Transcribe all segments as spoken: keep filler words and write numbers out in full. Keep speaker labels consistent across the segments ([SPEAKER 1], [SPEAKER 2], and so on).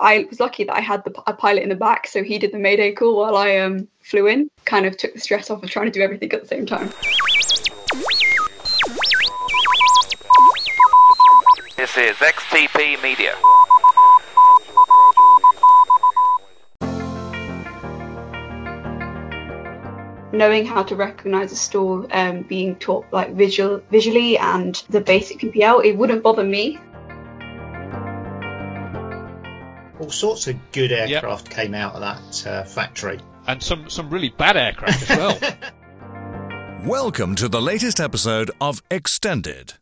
[SPEAKER 1] I was lucky that I had the, a pilot in the back, so he did the Mayday call while I um, flew in. Kind of took the stress off of trying to do everything at the same time.
[SPEAKER 2] This is X T P Media.
[SPEAKER 1] Knowing how to recognise a stall, um, being taught like visual, visually and the basic P P L, it wouldn't bother me.
[SPEAKER 3] All sorts of good aircraft yep. came out of that uh, factory.
[SPEAKER 4] And some, some really bad aircraft as well.
[SPEAKER 5] Welcome to the latest episode of Extended.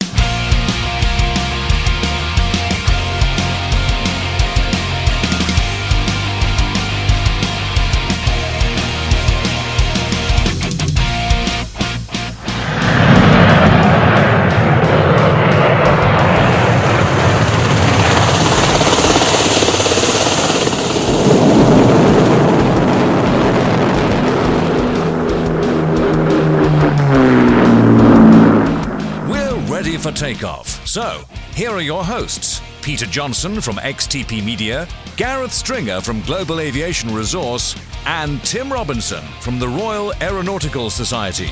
[SPEAKER 5] For takeoff. So, here are your hosts, Peter Johnson from X T P Media, Gareth Stringer from Global Aviation Resource, and Tim Robinson from the Royal Aeronautical Society.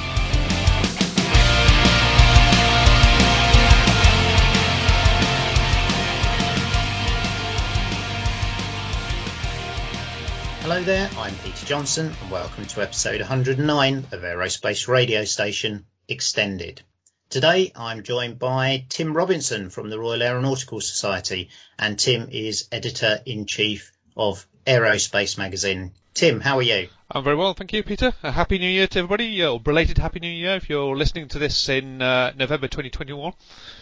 [SPEAKER 3] Hello there, I'm Peter Johnson and welcome to episode one hundred nine of Aerospace Radio Station Extended. Today I'm joined by Tim Robinson from the Royal Aeronautical Society, and Tim is Editor-in-Chief of Aerospace Magazine. Tim, how are you?
[SPEAKER 4] I'm very well, thank you, Peter. A Happy New Year to everybody, or belated Happy New Year if you're listening to this in uh, November twenty twenty-one.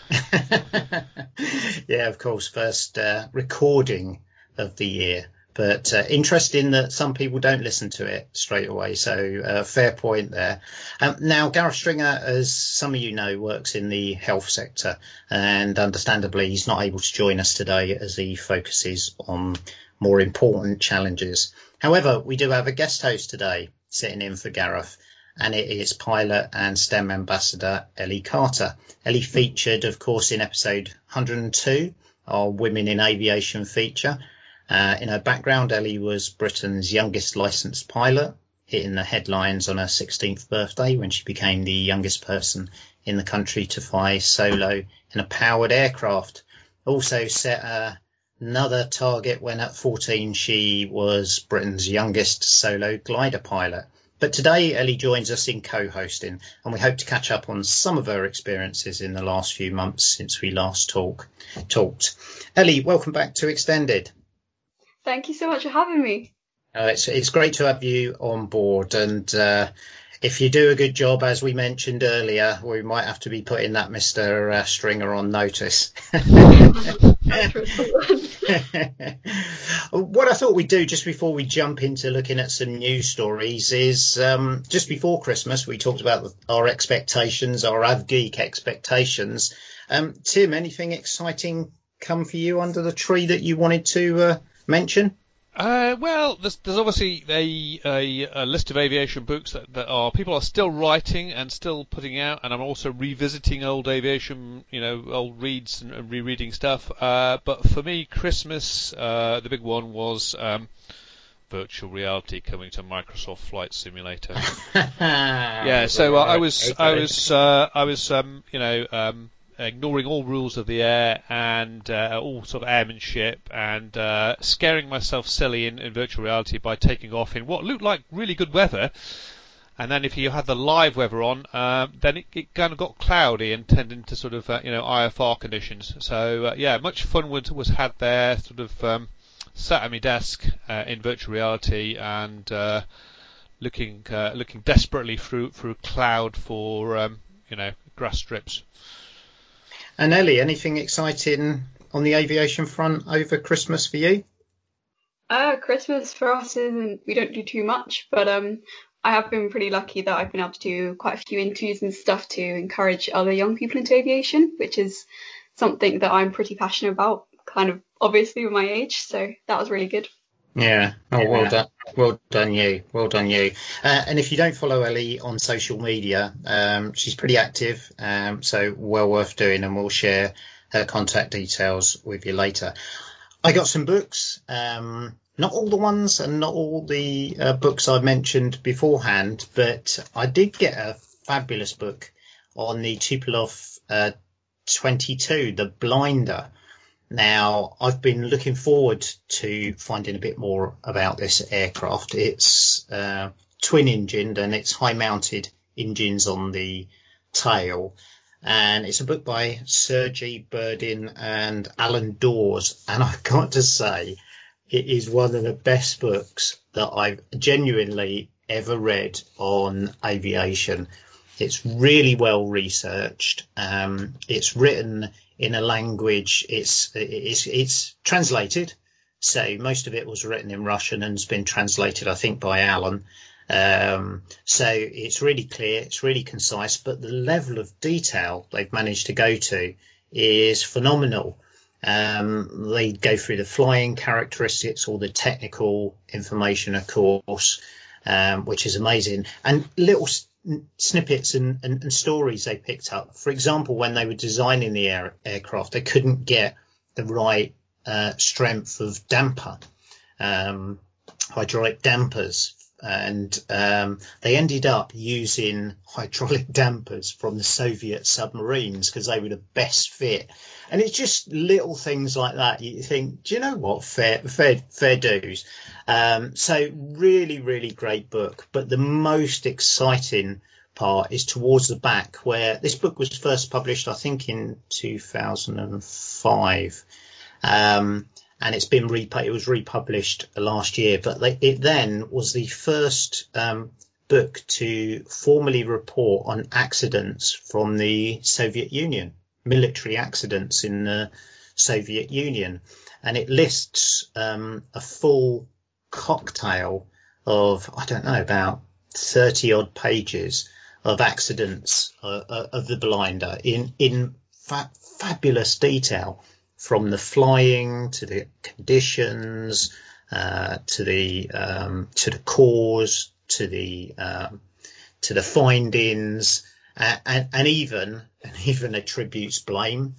[SPEAKER 3] Yeah, of course, first uh, recording of the year. But uh, interesting that some people don't listen to it straight away. So uh, fair point there. Um, now, Gareth Stringer, as some of you know, works in the health sector, and understandably he's not able to join us today as he focuses on more important challenges. However, we do have a guest host today sitting in for Gareth, and it is pilot and STEM ambassador Ellie Carter. Ellie featured, of course, in episode one hundred two, our Women in Aviation feature. Uh, in her background, Ellie was Britain's youngest licensed pilot, hitting the headlines on her sixteenth birthday when she became the youngest person in the country to fly solo in a powered aircraft. Also set uh, another target when at fourteen she was Britain's youngest solo glider pilot. But today Ellie joins us in co-hosting, and we hope to catch up on some of her experiences in the last few months since we last talk, talked. Ellie, welcome back to Extended.
[SPEAKER 1] Thank you so much for having me.
[SPEAKER 3] Uh, it's it's great to have you on board, and uh, if you do a good job, as we mentioned earlier, we might have to be putting that Mister Uh, Stringer on notice. What I thought we'd do just before we jump into looking at some news stories is um, just before Christmas, we talked about our expectations, our AvGeek expectations. Um, Tim, anything exciting come for you under the tree that you wanted to uh, mention?
[SPEAKER 4] Uh, well, there's, there's obviously a, a, a list of aviation books that, that are people are still writing and still putting out, and I'm also revisiting old aviation, you know, old reads and, and rereading stuff. Uh, but for me, Christmas, uh, the big one was um, virtual reality coming to Microsoft Flight Simulator. yeah, so uh, I was, I was, uh, I was, um, you know. Um, ignoring all rules of the air and uh, all sort of airmanship, and uh, scaring myself silly in, in virtual reality by taking off in what looked like really good weather. And then if you had the live weather on, uh, then it, it kind of got cloudy and turned into sort of uh, you know I F R conditions. So uh, yeah, much fun was, was had there. Sort of um, sat at my desk uh, in virtual reality and uh, looking uh, looking desperately through through cloud for um, you know grass strips.
[SPEAKER 3] And Ellie, anything exciting on the aviation front over Christmas for you?
[SPEAKER 1] Uh, Christmas for us isn't, we don't do too much, but um, I have been pretty lucky that I've been able to do quite a few interviews and stuff to encourage other young people into aviation, which is something that I'm pretty passionate about, kind of obviously with my age, so that was really good.
[SPEAKER 3] Yeah. Oh, well done. Well done you. Well done you. Uh, and if you don't follow Ellie on social media, um, she's pretty active, um, so well worth doing, and we'll share her contact details with you later. I got some books, um, not all the ones and not all the uh, books I mentioned beforehand, but I did get a fabulous book on the Tupolev uh, twenty-two, The Blinder. Now, I've been looking forward to finding a bit more about this aircraft. It's uh, twin-engined and it's high-mounted engines on the tail. And it's a book by Sergey Burdin and Alan Dawes. And I've got to say, it is one of the best books that I've genuinely ever read on aviation. It's really well researched. Um, it's written in a language, it's, it's, it's translated. So most of it was written in Russian and has been translated, I think, by Alan. Um, so it's really clear, it's really concise, but the level of detail they've managed to go to is phenomenal. Um, they go through the flying characteristics, all the technical information, of course, um, which is amazing, and little s- snippets and, and, and stories they picked up. For example, when they were designing the air, aircraft, they couldn't get the right uh, strength of damper, um, hydraulic dampers. And um, they ended up using hydraulic dampers from the Soviet submarines because they were the best fit. And it's just little things like that. You think, do you know what? Fair, fair, fair dues. Um, so really, really great book. But the most exciting part is towards the back, where this book was first published, I think, in two thousand five. Um, And it's been repu- it was republished last year, but they, it then was the first um, book to formally report on accidents from the Soviet Union, military accidents in the Soviet Union. And it lists um, a full cocktail of, I don't know, about thirty odd pages of accidents uh, of the Blinder in, in fa- fabulous detail. From the flying to the conditions, uh, to the um, to the cause, to the um, to the findings, uh, and, and even and even attributes blame.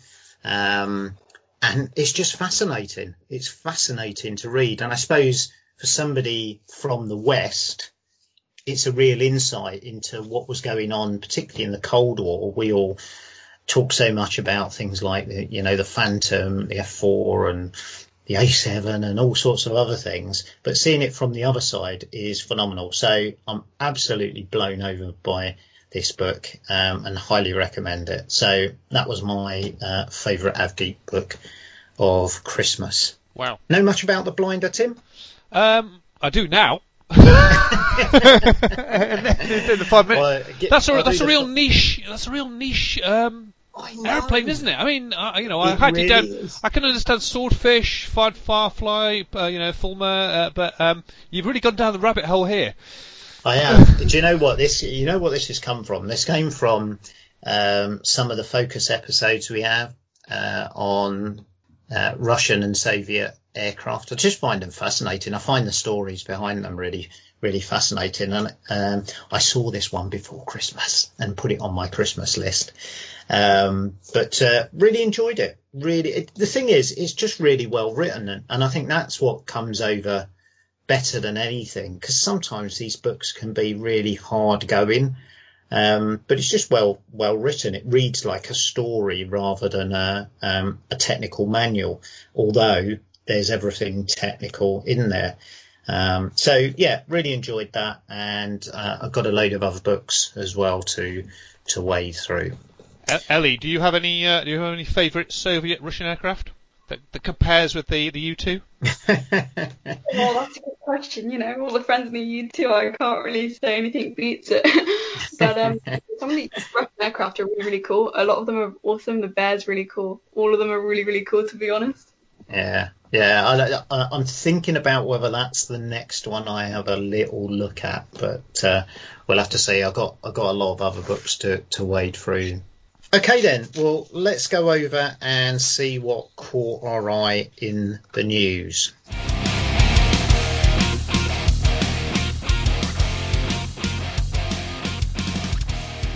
[SPEAKER 3] Um, and it's just fascinating. It's fascinating to read. And I suppose for somebody from the West, it's a real insight into what was going on, particularly in the Cold War. We all talk so much about things like, the, you know, the Phantom, the F four and the A seven and all sorts of other things. But seeing it from the other side is phenomenal. So I'm absolutely blown over by this book um, and highly recommend it. So that was my uh, favourite Avgeek book of Christmas.
[SPEAKER 4] Wow.
[SPEAKER 3] Know much about The Blinder, Tim?
[SPEAKER 4] Um, I do now. the five minutes. Well, get, that's a that's a real f- niche. That's a real niche um, airplane, isn't it? I mean, uh, you know, I had really it down. Is. I can understand Swordfish, Fired Firefly, uh, you know, Fulmer, uh, but um, you've really gone down the rabbit hole here.
[SPEAKER 3] I have. Do you know what this? You know what this has come from? This came from um, some of the focus episodes we have uh, on uh, Russian and Soviet aircraft. I just find them fascinating. I find the stories behind them really, really fascinating. And um, I saw this one before Christmas and put it on my Christmas list. Um, but uh, really enjoyed it. Really, it, the thing is, it's just really well written, and, and I think that's what comes over better than anything. Because sometimes these books can be really hard going, um, but it's just well, well written. It reads like a story rather than a, um, a technical manual. Although there's everything technical in there. Um, so yeah, really enjoyed that. And, uh, I've got a load of other books as well to, to wade through.
[SPEAKER 4] Ellie, do you have any, uh, do you have any favourite Soviet Russian aircraft that, that compares with the, the U two?
[SPEAKER 1] Well, that's a good question. You know, all the friends in the U two, I can't really say anything beats it. But, um, some of these Russian aircraft are really, really cool. A lot of them are awesome. The Bear's really cool. All of them are really, really cool, to be honest.
[SPEAKER 3] Yeah, yeah. I, I, I'm thinking about whether that's the next one I have a little look at, but uh, we'll have to see. I've got I've got a lot of other books to, to wade through. Okay, then. Well, let's go over and see what caught our eye in the news.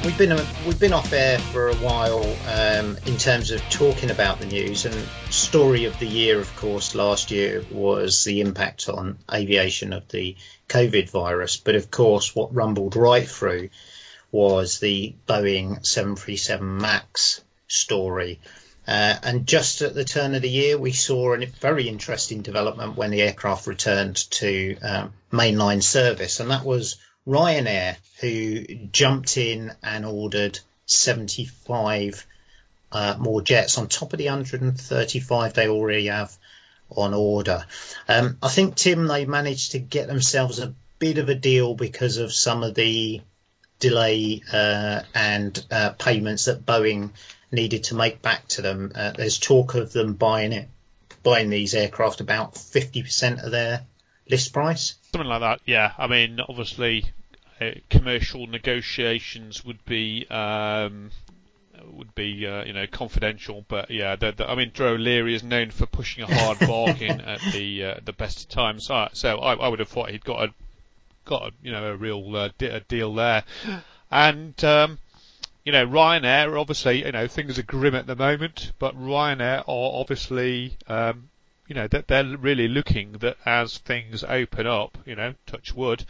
[SPEAKER 3] we've been we've been off air for a while um, in terms of talking about the news, and story of the year, of course, last year was the impact on aviation of the COVID virus. But of course, what rumbled right through was the Boeing seven thirty-seven MAX story. Uh, and just at the turn of the year, we saw a very interesting development when the aircraft returned to um, mainline service, and that was Ryanair, who jumped in and ordered seventy-five uh, more jets on top of the one hundred thirty-five they already have on order. Um, I think, Tim, they managed to get themselves a bit of a deal because of some of the delay uh, and uh, payments that Boeing needed to make back to them. Uh, there's talk of them buying it, buying these aircraft about fifty percent of their list price.
[SPEAKER 4] Something like that, yeah. I mean, obviously, uh, commercial negotiations would be um, would be uh, you know confidential, but yeah, the, the, I mean, Drew O'Leary is known for pushing a hard bargain at the uh, the best of times. So, so I, I would have thought he'd got a got a, you know a real uh, de- a deal there, and. Um, You know, Ryanair, obviously, you know, things are grim at the moment, but Ryanair are obviously, um, you know, that they're really looking that as things open up, you know, touch wood,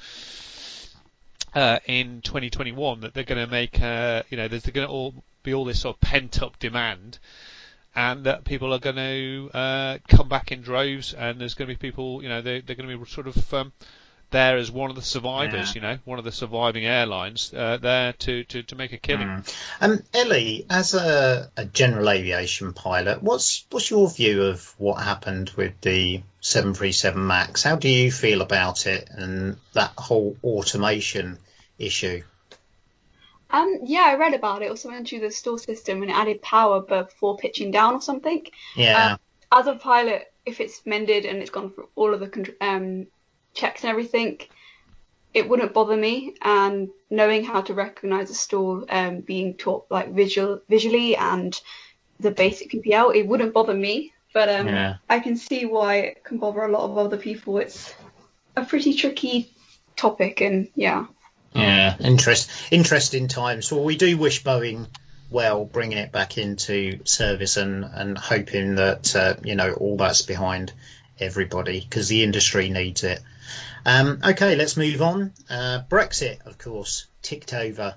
[SPEAKER 4] uh, in twenty twenty-one, that they're going to make, uh, you know, there's going to all be all this sort of pent-up demand, and that people are going to uh, come back in droves, and there's going to be people, you know, they, they're going to be sort of um, there as one of the survivors, yeah. you know, one of the surviving airlines uh, there to, to, to make a killing.
[SPEAKER 3] Mm. Um, Ellie, as a, a general aviation pilot, what's what's your view of what happened with the seven thirty-seven MAX? How do you feel about it and that whole automation issue?
[SPEAKER 1] Um, yeah, I read about it. Also went through the stall system and it added power before pitching down or something.
[SPEAKER 3] Yeah.
[SPEAKER 1] Um, as a pilot, if it's mended and it's gone through all of the um, checks and everything, it wouldn't bother me. And knowing how to recognise a stall, um, being taught like visual, visually and the basic P P L, it wouldn't bother me. But um, yeah. I can see why it can bother a lot of other people. It's a pretty tricky topic, and yeah.
[SPEAKER 3] Yeah, interest, interesting times. Well, we do wish Boeing well, bringing it back into service and, and hoping that, uh, you know, all that's behind everybody because the industry needs it. Um, OK, let's move on. Uh, Brexit, of course, ticked over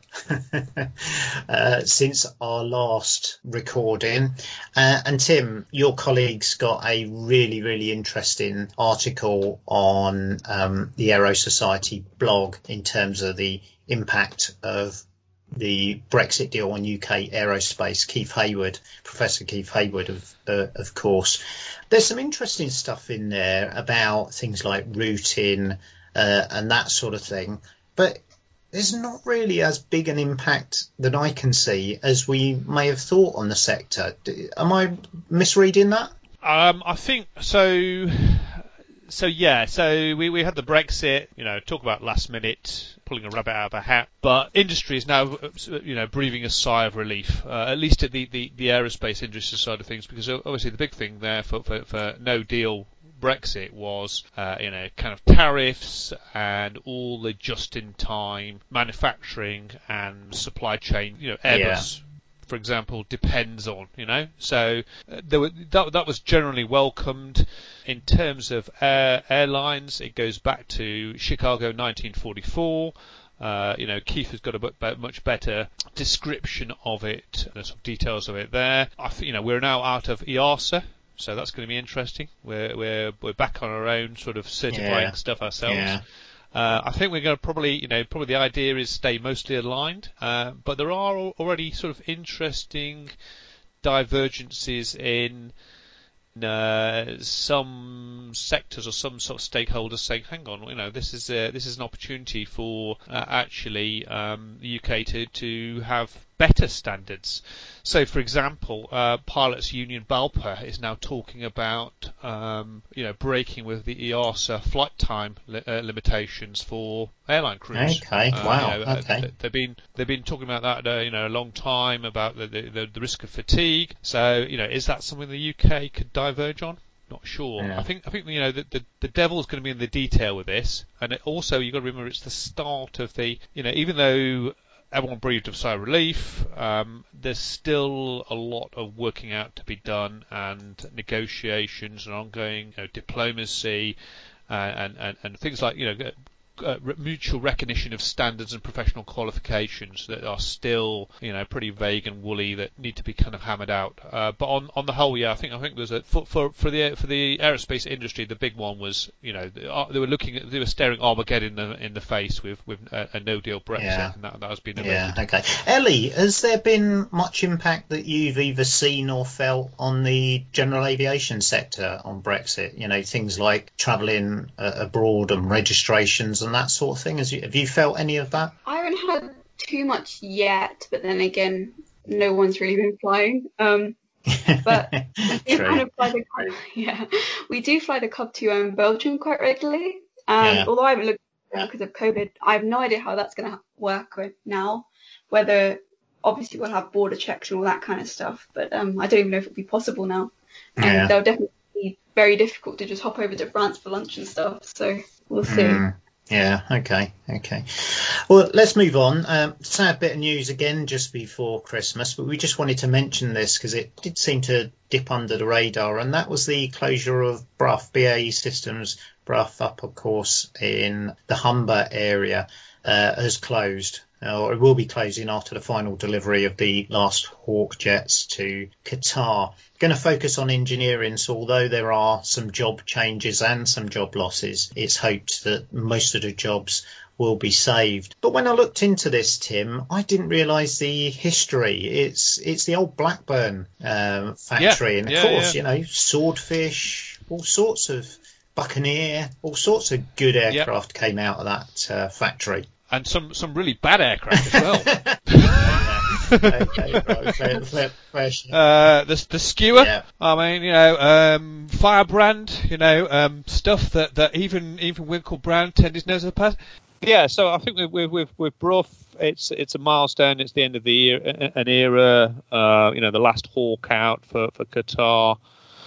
[SPEAKER 3] uh, since our last recording. Uh, and Tim, your colleagues got a really, really interesting article on um, the Aero Society blog in terms of the impact of the Brexit deal on U K aerospace. Keith Hayward, Professor Keith Hayward, of uh, of course. There's some interesting stuff in there about things like routing uh, and that sort of thing, but there's not really as big an impact that I can see as we may have thought on the sector. Am I misreading that?
[SPEAKER 4] Um, I think so. So yeah, so we, we had the Brexit, you know, talk about last minute, pulling a rabbit out of a hat, but industry is now, you know, breathing a sigh of relief, uh, at least at the, the, the aerospace industry side of things, because obviously the big thing there for, for, for no deal Brexit was, uh, you know, kind of tariffs and all the just-in-time manufacturing and supply chain, you know, Airbus. Yeah. For example, depends on, you know, so uh, there were, that, that was generally welcomed. In terms of air, airlines, it goes back to Chicago nineteen forty-four. Uh, you know, Keith has got a b- much better description of it, there's some details of it there. I think, you know, we're now out of E A S A, so that's going to be interesting. We're we're we're back on our own, sort of certifying yeah. stuff ourselves. Yeah. Uh, I think we're going to probably, you know, probably the idea is stay mostly aligned, uh, but there are already sort of interesting divergences in uh, some sectors or some sort of stakeholders saying, hang on, you know, this is a, this is an opportunity for uh, actually um, the U K to to have better standards. So, for example, uh, Pilots Union BALPA is now talking about, um, you know, breaking with the E A S A flight time li- uh, limitations for airline crews.
[SPEAKER 3] Okay,
[SPEAKER 4] uh,
[SPEAKER 3] wow.
[SPEAKER 4] You know,
[SPEAKER 3] okay.
[SPEAKER 4] Uh, they've been they've been talking about that, uh, you know, a long time about the, the the risk of fatigue. So, you know, is that something the U K could diverge on? Not sure. Yeah. I think I think you know the, the the devil's going to be in the detail with this, and it also you've got to remember it's the start of the, you know, even though everyone breathed a sigh of relief. Um, there's still a lot of working out to be done, and negotiations and ongoing you know, diplomacy, uh, and, and and things like you know. Uh, mutual recognition of standards and professional qualifications that are still, you know, pretty vague and woolly that need to be kind of hammered out. Uh, but on, on the whole, yeah, I think I think there's a for, for for the for the aerospace industry, the big one was, you know, they were looking at they were staring Armageddon in the, in the face with with a, a no deal Brexit,
[SPEAKER 3] yeah.
[SPEAKER 4] and that that has been
[SPEAKER 3] yeah.
[SPEAKER 4] averted.
[SPEAKER 3] Okay, Ellie, has there been much impact that you've either seen or felt on the general aviation sector on Brexit? You know, things like travelling uh, abroad and registrations and that sort of thing. Has you, have you felt any of that?
[SPEAKER 1] I haven't had too much yet, but then again, no one's really been flying. Um, but we do kind of fly the yeah, we do fly the Cub to um, Belgium quite regularly. Um,
[SPEAKER 3] Yeah.
[SPEAKER 1] Although I haven't looked at it because of COVID, I have no idea how that's going to work right now. Whether obviously we'll have border checks and all that kind of stuff, but um, I don't even know if it'll be possible now. And
[SPEAKER 3] Yeah.
[SPEAKER 1] they'll definitely be very difficult to just hop over to France for lunch and stuff. So we'll see.
[SPEAKER 3] Mm. Yeah, okay, okay. Well, let's move on. Um, sad bit of news again just before Christmas, but we just wanted to mention this because it did seem to dip under the radar, and that was the closure of Brough, B A E Systems Brough Upper Course in the Humber area uh, has closed. Or it will be closing after the final delivery of the last Hawk jets to Qatar. Going to focus on engineering, so although there are some job changes and some job losses, it's hoped that most of the jobs will be saved. But when I looked into this, Tim, I didn't realise the history. It's it's the old Blackburn um, factory,
[SPEAKER 4] Yeah,
[SPEAKER 3] and of
[SPEAKER 4] yeah,
[SPEAKER 3] course,
[SPEAKER 4] yeah.
[SPEAKER 3] you know, Swordfish, all sorts of Buccaneer, all sorts of good aircraft came out of that uh, factory.
[SPEAKER 4] And some, some really bad aircraft as well.
[SPEAKER 3] Okay, right, fair, fair, fair share.
[SPEAKER 4] Uh, the the skewer.
[SPEAKER 3] Yeah.
[SPEAKER 4] I mean, you know, um, Firebrand. You know, um, stuff that, that even even Winkle Brown tended knows the past. Yeah, so I think with with with, with Brough, it's it's a milestone. It's the end of the year, an era. Uh, you know, the last Hawk out for for Qatar.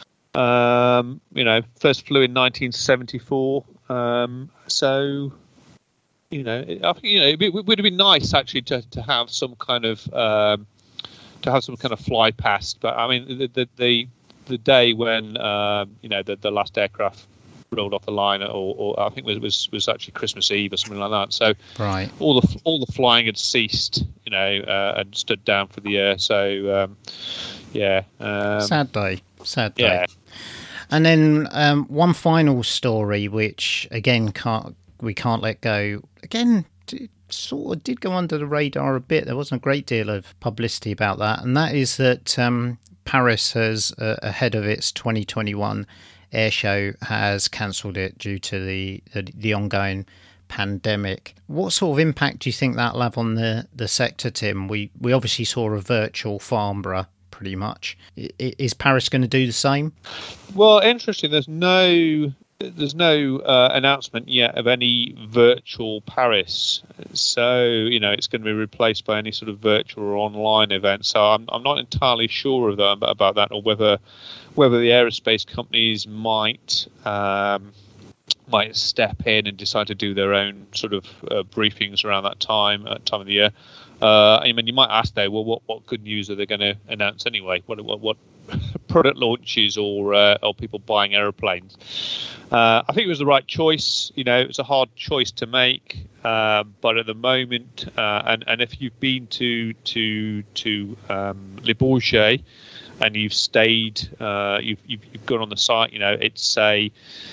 [SPEAKER 4] Um, you know, first flew in nineteen seventy-four. Um, so. You know, I think you know it would have been nice actually to, to have some kind of um, to have some kind of fly past. But I mean, the the the, the day when um, you know the, the last aircraft rolled off the line, or, or I think it was, was was actually Christmas Eve or something like that. So
[SPEAKER 3] Right.
[SPEAKER 4] all the all the flying had ceased, you know, uh, and stood down for the year. So um, yeah, um,
[SPEAKER 6] Sad day. Sad day.
[SPEAKER 4] yeah.
[SPEAKER 6] And then um, one final story, which again can't we can't let go. Again, it sort of did go under the radar a bit. There wasn't a great deal of publicity about that, and that is that um, Paris has, uh, ahead of its twenty twenty-one air show, has cancelled it due to the, the the ongoing pandemic. What sort of impact do you think that'll have on the, the sector, Tim? We we obviously saw a virtual Farnborough, pretty much. I, is Paris going to do the same?
[SPEAKER 4] Well, interesting. There's no there's no uh, announcement yet of any virtual Paris. So, you know, it's going to be replaced by any sort of virtual or online event. So I'm I'm not entirely sure of that, about that, or whether whether the aerospace companies might um, might step in and decide to do their own sort of uh, briefings around that time uh, time of the year. Uh, I mean, you might ask though, well, what, what good news are they going to announce anyway? What what, what product launches or uh, or people buying aeroplanes? Uh, I think it was the right choice. You know, it was a hard choice to make, uh, but at the moment, uh, and and if you've been to to to um, Le Bourget and you've stayed, uh, you've, you've you've gone on the site. You know, it's a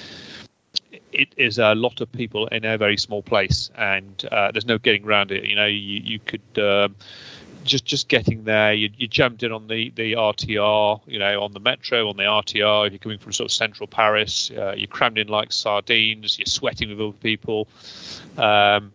[SPEAKER 4] it is a lot of people in a very small place, and uh, there's no getting around it. You know, you you could um, just just getting there. You, you jumped in on the, the R T R, you know, on the metro, on the R T R. If you're coming from sort of central Paris, uh, you're crammed in like sardines. You're sweating with other people, um,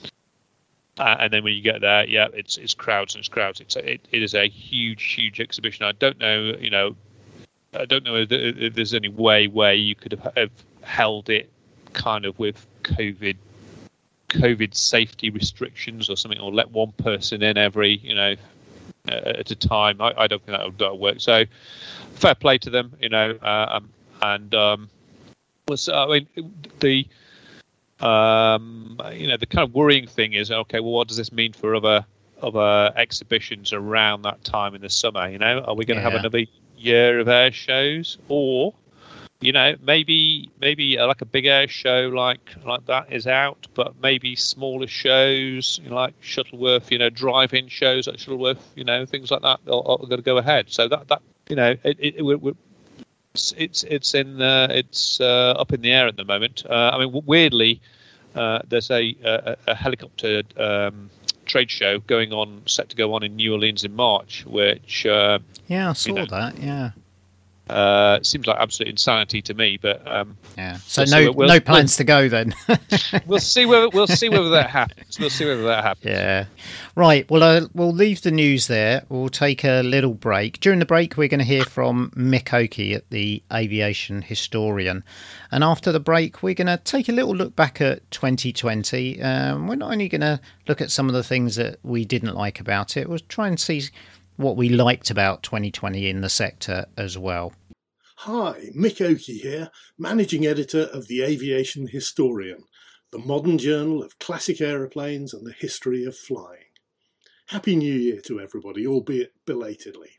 [SPEAKER 4] uh, and then when you get there, yeah, it's it's crowds and it's crowds. It's a, it, it is a huge huge exhibition. I don't know, you know, I don't know if, if there's any way where you could have, have held it kind of with COVID COVID safety restrictions or something, or let one person in every, you know, uh, at a time. I, I don't think that would work. So fair play to them, you know, uh, um, and um, was I mean the um, you know the kind of worrying thing is, okay, well, what does this mean for other other exhibitions around that time in the summer. You know, are we going to
[SPEAKER 6] Yeah.
[SPEAKER 4] have another year of air shows, or you know, maybe maybe uh, like a big air show like like that is out, but maybe smaller shows, you know, like Shuttleworth, you know, drive-in shows at Shuttleworth, you know, things like that are, are going to go ahead. So that that you know, it, it, it, it it's it's it's in uh, it's uh, up in the air at the moment. Uh, I mean, weirdly, uh, there's a, a, a helicopter um, trade show going on, set to go on in New Orleans in March, which uh,
[SPEAKER 6] Yeah, I saw
[SPEAKER 4] you know,
[SPEAKER 6] that. Yeah.
[SPEAKER 4] Uh, seems like absolute insanity to me, but um,
[SPEAKER 6] Yeah. So
[SPEAKER 4] we'll
[SPEAKER 6] no
[SPEAKER 4] see, we'll,
[SPEAKER 6] no plans to go then.
[SPEAKER 4] We'll see whether we'll see whether that happens. We'll see whether that happens.
[SPEAKER 6] Yeah. Right. Well, uh, we'll leave the news there. We'll take a little break. During the break, we're going to hear from Mick Oakey, at the aviation historian. And after the break, we're going to take a little look back at twenty twenty. Um, we're not only going to look at some of the things that we didn't like about it, we'll try and see what we liked about twenty twenty in the sector as well.
[SPEAKER 7] Hi, Mick Oakey here, Managing Editor of the Aviation Historian, the modern journal of classic aeroplanes and the history of flying. Happy New Year to everybody, albeit belatedly.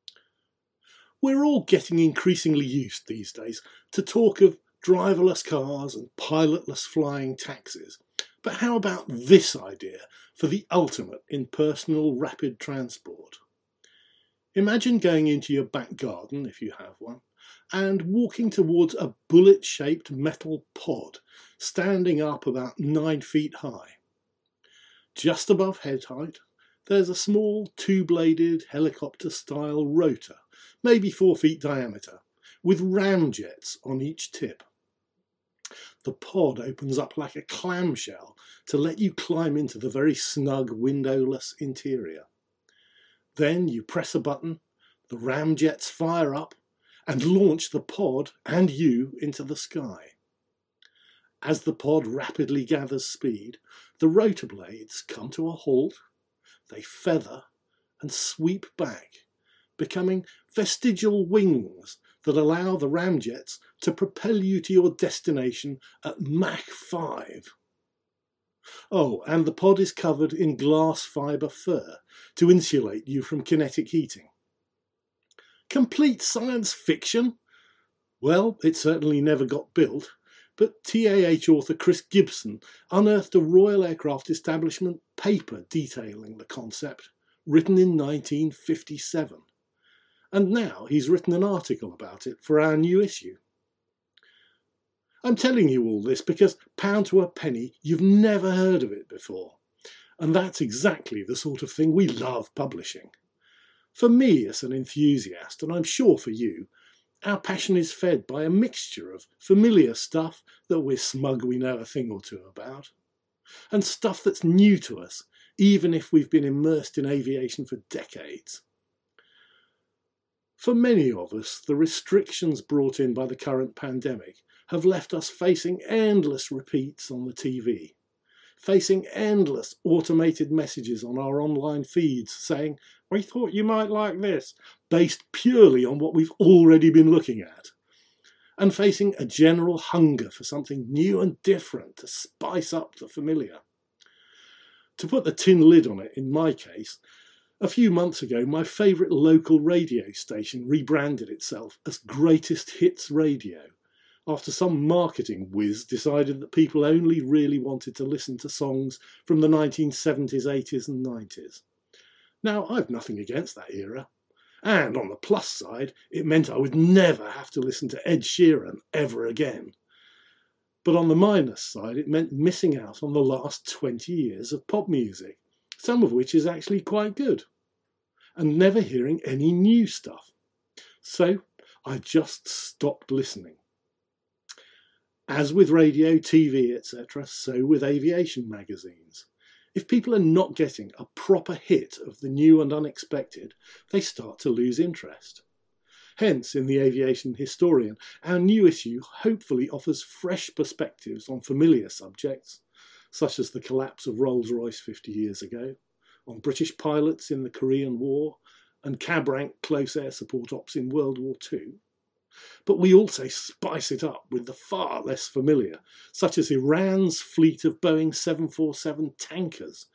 [SPEAKER 7] We're all getting increasingly used these days to talk of driverless cars and pilotless flying taxis. But how about this idea for the ultimate in personal rapid transport? Imagine going into your back garden, if you have one, and walking towards a bullet-shaped metal pod standing up about nine feet high. Just above head height, there's a small two-bladed helicopter-style rotor, maybe four feet diameter, with ramjets on each tip. The pod opens up like a clamshell to let you climb into the very snug windowless interior. Then you press a button, the ramjets fire up, and launch the pod and you into the sky. As the pod rapidly gathers speed, the rotor blades come to a halt, they feather and sweep back, becoming vestigial wings that allow the ramjets to propel you to your destination at Mach five. Oh, and the pod is covered in glass fibre fur to insulate you from kinetic heating. Complete science fiction? Well, it certainly never got built, but T A H author Chris Gibson unearthed a Royal Aircraft Establishment paper detailing the concept, written in nineteen fifty-seven. And now he's written an article about it for our new issue. I'm telling you all this because, pound to a penny, you've never heard of it before. And that's exactly the sort of thing we love publishing. For me as an enthusiast, and I'm sure for you, our passion is fed by a mixture of familiar stuff that we're smug we know a thing or two about, and stuff that's new to us, even if we've been immersed in aviation for decades. For many of us, the restrictions brought in by the current pandemic have left us facing endless repeats on the T V, facing endless automated messages on our online feeds saying, "We thought you might like this," based purely on what we've already been looking at, and facing a general hunger for something new and different to spice up the familiar. To put the tin lid on it, in my case, a few months ago my favourite local radio station rebranded itself as Greatest Hits Radio, after some marketing whiz decided that people only really wanted to listen to songs from the nineteen seventies, eighties and nineties. Now, I've nothing against that era. And on the plus side, it meant I would never have to listen to Ed Sheeran ever again. But on the minus side, it meant missing out on the last twenty years of pop music, some of which is actually quite good, and never hearing any new stuff. So I just stopped listening. As with radio, T V, et cetera, so with aviation magazines. If people are not getting a proper hit of the new and unexpected, they start to lose interest. Hence, in the Aviation Historian, our new issue hopefully offers fresh perspectives on familiar subjects, such as the collapse of Rolls-Royce fifty years ago, on British pilots in the Korean War, and cab rank close air support ops in World War Two. But we also spice it up with the far less familiar, such as Iran's fleet of Boeing seven forty-seven tankers,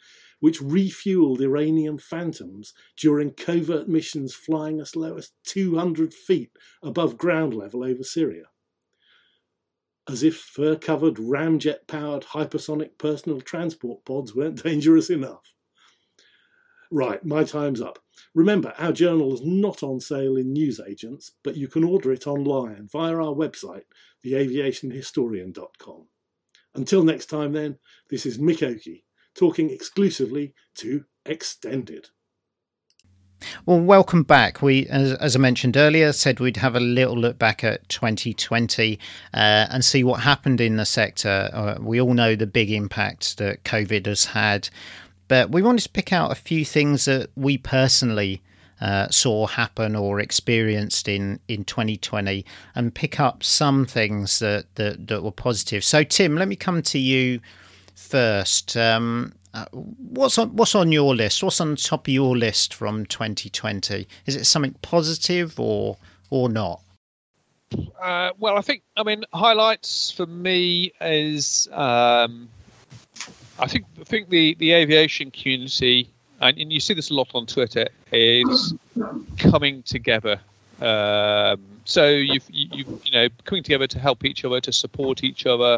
[SPEAKER 7] which refueled Iranian Phantoms during covert missions flying as low as two hundred feet above ground level over Syria. As if fur-covered ramjet-powered hypersonic personal transport pods weren't dangerous enough. Right, my time's up. Remember, our journal is not on sale in newsagents, but you can order it online via our website, the aviation historian dot com. Until next time then, this is Mick Oakey, talking exclusively to Extended.
[SPEAKER 6] Well, welcome back. We, as, as I mentioned earlier, said we'd have a little look back at twenty twenty uh, and see what happened in the sector. Uh, we all know the big impact that COVID has had, but we wanted to pick out a few things that we personally uh, saw happen or experienced in, in twenty twenty and pick up some things that, that, that were positive. So, Tim, let me come to you first. Um, Uh, what's on what's on your list? What's on the top of your list from twenty twenty? Is it something positive or or not?
[SPEAKER 4] Uh, well, I think I mean highlights for me is um, I think I think the, the aviation community, and, and you see this a lot on Twitter, is coming together. Um, so you've you you know coming together to help each other, to support each other,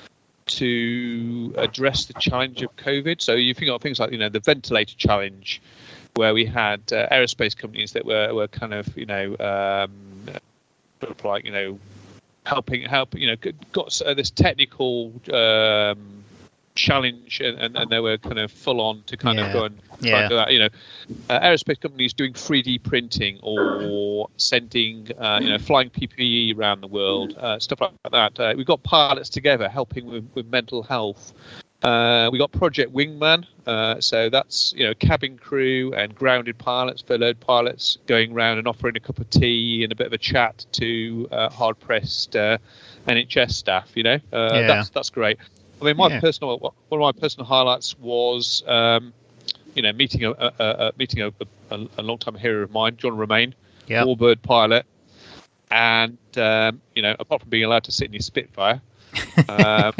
[SPEAKER 4] to address the challenge of COVID. So you think of things like, you know, the ventilator challenge, where we had uh, aerospace companies that were, were kind of, you know, um, sort of like, you know, helping, help, you know, got uh, this technical um, challenge, and, and, and they were kind of full on to kind
[SPEAKER 6] yeah.
[SPEAKER 4] of go and try
[SPEAKER 6] yeah.
[SPEAKER 4] and do that. You know, uh, aerospace companies doing three D printing or sending, uh, you know, flying P P E around the world, uh, stuff like that. Uh, we've got pilots together helping with, with mental health. Uh, we got Project Wingman, uh, so that's, you know, cabin crew and grounded pilots, furloughed pilots going around and offering a cup of tea and a bit of a chat to uh, hard-pressed uh, N H S staff. You know, uh,
[SPEAKER 6] yeah.
[SPEAKER 4] that's that's great. I mean, my
[SPEAKER 6] yeah.
[SPEAKER 4] personal one of my personal highlights was, um, you know, meeting a, a, a meeting a, a, a long-time hero of mine, John Romain,
[SPEAKER 6] yep.
[SPEAKER 4] warbird pilot, and um, you know, apart from being allowed to sit in his Spitfire, um,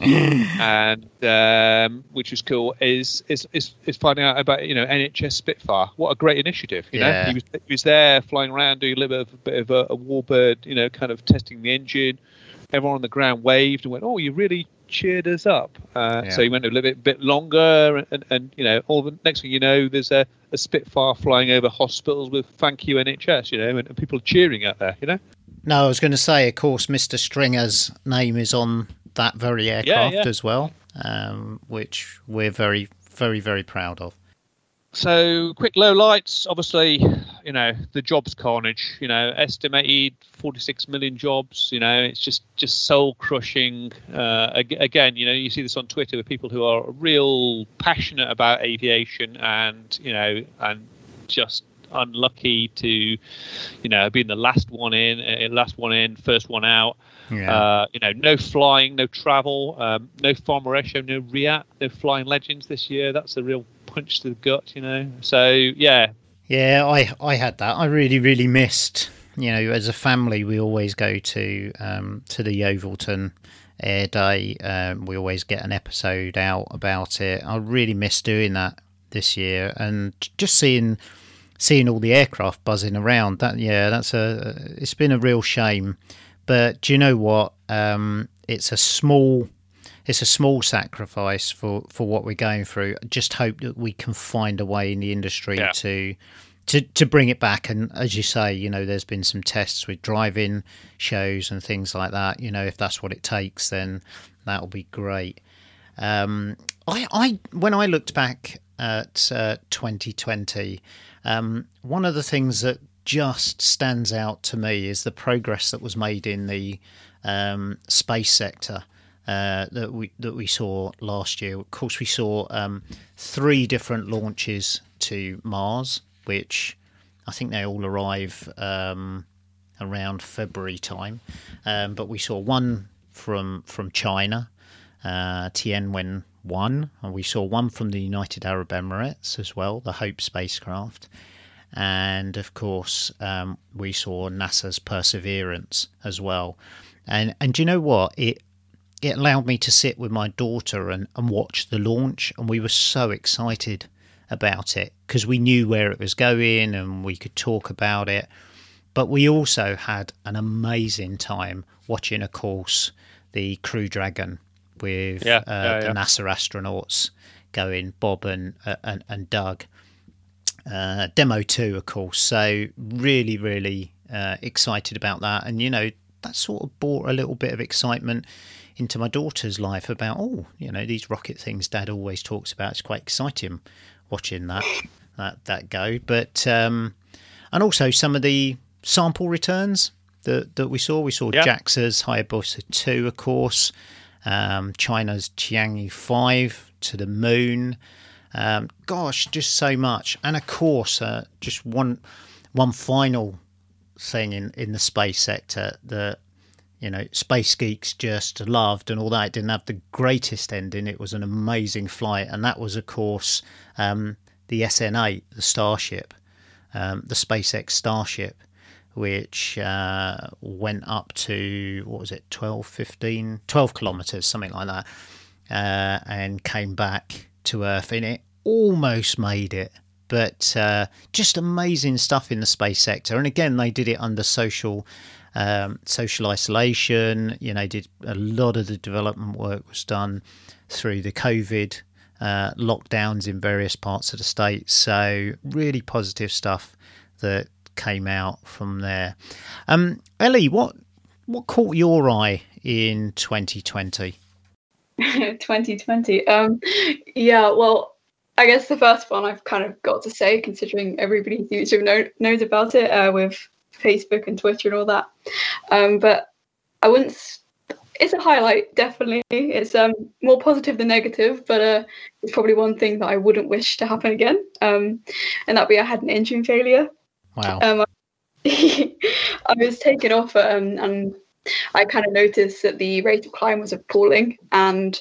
[SPEAKER 4] and um, which was cool, is, is is is finding out about, you know, N H S Spitfire. What a great initiative! You
[SPEAKER 6] yeah.
[SPEAKER 4] know, he was he was there flying around, doing a little bit of, a bit of a, a warbird, you know, kind of testing the engine. Everyone on the ground waved and went, "Oh, you really cheered us up." Uh,
[SPEAKER 6] yeah.
[SPEAKER 4] So he went a little bit, bit longer, and, and, and you know, all the next thing you know, there's a, a Spitfire flying over hospitals with "Thank you N H S," you know, and, and people cheering out there, you know.
[SPEAKER 6] No, I was going to say, of course, Mister Stringer's name is on that very aircraft
[SPEAKER 4] yeah, yeah.
[SPEAKER 6] as well, um, which we're very, very, very proud of.
[SPEAKER 4] So, quick low lights, obviously, you know, the jobs carnage, you know, estimated forty-six million jobs, you know, it's just, just soul crushing. Uh, again, you know, you see this on Twitter with people who are real passionate about aviation and, you know, and just unlucky to, you know, being the last one in, uh, last one in, first one out.
[SPEAKER 6] Yeah.
[SPEAKER 4] Uh, you know, no flying, no travel, um, no Farmer Esho, no R I A T, no flying legends this year. That's a real punch to the gut, you know. So yeah,
[SPEAKER 6] yeah, I I had that. I really really missed. You know, as a family, we always go to um, to the Yeovilton Air Day. Um, we always get an episode out about it. I really missed doing that this year, and just seeing seeing all the aircraft buzzing around. That yeah, that's a it's been a real shame. But do you know what? Um, it's a small, it's a small sacrifice for, for what we're going through. I just hope that we can find a way in the industry
[SPEAKER 4] yeah.
[SPEAKER 6] to, to to bring it back. And as you say, you know, there's been some tests with drive-in shows and things like that. You know, if that's what it takes, then that'll be great. Um, I, I when I looked back at uh, twenty twenty, um, one of the things that just stands out to me is the progress that was made in the um, space sector uh, that we that we saw last year. Of course, we saw um, three different launches to Mars, which I think they all arrive um, around February time. Um, but we saw one from from China, uh, Tianwen one, and we saw one from the United Arab Emirates as well, the Hope spacecraft. And of course, um, we saw NASA's Perseverance as well. And and do you know what? It it allowed me to sit with my daughter and, and watch the launch, and we were so excited about it because we knew where it was going and we could talk about it. But we also had an amazing time watching, of course, the Crew Dragon with
[SPEAKER 4] yeah,
[SPEAKER 6] uh,
[SPEAKER 4] yeah,
[SPEAKER 6] the
[SPEAKER 4] yeah.
[SPEAKER 6] NASA astronauts going, Bob and uh, and, and Doug. Uh, demo two, of course. So really, really uh, excited about that. And, you know, that sort of brought a little bit of excitement into my daughter's life about, oh, you know, these rocket things Dad always talks about. It's quite exciting watching that that, that go. But um, and also some of the sample returns that, that we saw. We saw
[SPEAKER 4] yeah.
[SPEAKER 6] JAXA's Hayabusa two, of course, um, China's Tiangong five to the moon. Um, gosh, just so much. And of course, uh, just one one final thing in, in the space sector that, you know, space geeks just loved and all that. It didn't have the greatest ending. It was an amazing flight. And that was, of course, um, the S N eight, the Starship, um, the SpaceX Starship, which uh, went up to, what was it, twelve, fifteen, twelve kilometres, something like that, uh, and came back to Earth, and it almost made it. But uh, just amazing stuff in the space sector. And again, they did it under social um, social isolation. You know, did a lot of the development work was done through the COVID uh, lockdowns in various parts of the state. So really positive stuff that came out from there. Um, Ellie, what what caught your eye in twenty twenty?
[SPEAKER 1] twenty twenty. Um, yeah, well, I guess the first one I've kind of got to say, considering everybody seems to have know, knows about it uh, with Facebook and Twitter and all that. Um, but I wouldn't. It's a highlight, definitely. It's um more positive than negative, but uh, it's probably one thing that I wouldn't wish to happen again. Um, and that'd be I had an engine failure.
[SPEAKER 6] Wow.
[SPEAKER 1] Um, I, I was taken off, um, and I kind of noticed that the rate of climb was appalling, and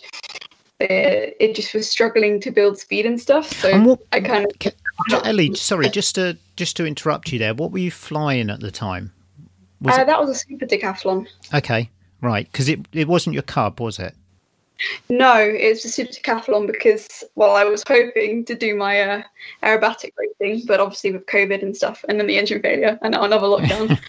[SPEAKER 1] it, it just was struggling to build speed and stuff. So
[SPEAKER 6] and what,
[SPEAKER 1] I kind of
[SPEAKER 6] Ellie, sorry, just to just to interrupt you there. What were you flying at the time? Was
[SPEAKER 1] uh,
[SPEAKER 6] it...
[SPEAKER 1] That was a super decathlon.
[SPEAKER 6] Okay, right, because it it wasn't your Cub, was it?
[SPEAKER 1] No, it's a super decathlon because, well, I was hoping to do my uh, aerobatic racing, but obviously with COVID and stuff, and then the engine failure, and now another lockdown.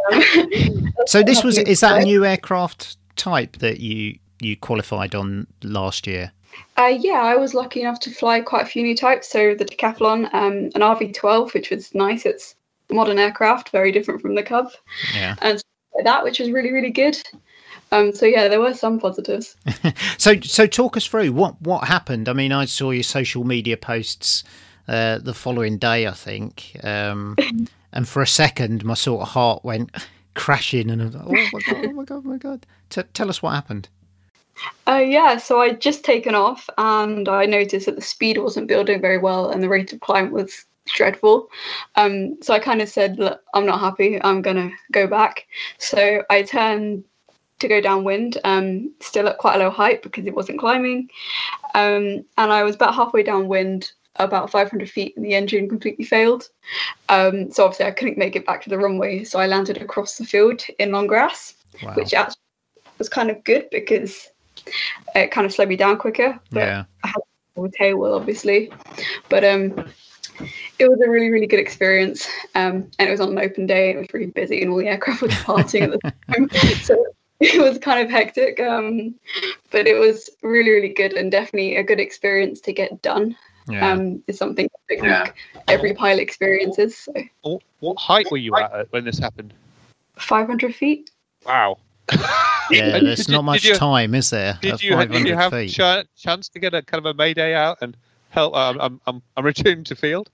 [SPEAKER 1] um,
[SPEAKER 6] so this was is that a new aircraft type that you you qualified on last year?
[SPEAKER 1] Uh, yeah, I was lucky enough to fly quite a few new types. So the decathlon, um, an R V twelve, which was nice. It's a modern aircraft, very different from the Cub,
[SPEAKER 6] yeah,
[SPEAKER 1] and like that, which was really really good. Um, so yeah, there were some positives.
[SPEAKER 6] so so talk us through what what happened. I mean, I saw your social media posts uh, the following day, I think, um, and for a second, my sort of heart went crashing, and I was like, oh my god, oh my god, oh my god. T- tell us what happened.
[SPEAKER 1] Uh, yeah, so I'd just taken off, and I noticed that the speed wasn't building very well, and the rate of climb was dreadful. Um, so I kind of said, look, I'm not happy. I'm gonna go back. So I turned to go downwind, um, still at quite a low height because it wasn't climbing. Um, and I was about halfway downwind, about five hundred feet, and the engine completely failed. Um, so obviously I couldn't make it back to the runway. So I landed across the field in long grass,
[SPEAKER 6] Wow.
[SPEAKER 1] which actually was kind of good because it kind of slowed me down quicker. But
[SPEAKER 6] Yeah.
[SPEAKER 1] I had a tail wheel, obviously. But um, it was a really, really good experience. Um, and it was on an open day. It was really busy, and all the aircraft were departing at the time. So it was kind of hectic, um, but it was really, really good, and definitely a good experience to get done.
[SPEAKER 6] Yeah.
[SPEAKER 1] Um, is something I think yeah. every pilot experiences. So.
[SPEAKER 4] What, what height were you at when this happened?
[SPEAKER 1] five hundred feet.
[SPEAKER 4] Wow.
[SPEAKER 6] Yeah, there's
[SPEAKER 4] Did
[SPEAKER 6] not
[SPEAKER 4] you-
[SPEAKER 6] much
[SPEAKER 4] did you-
[SPEAKER 6] time, is there?
[SPEAKER 4] Did
[SPEAKER 6] at
[SPEAKER 4] you, did you have
[SPEAKER 6] feet?
[SPEAKER 4] ch- chance to get a kind of a mayday out and help? Um, I'm I'm I'm returning to field.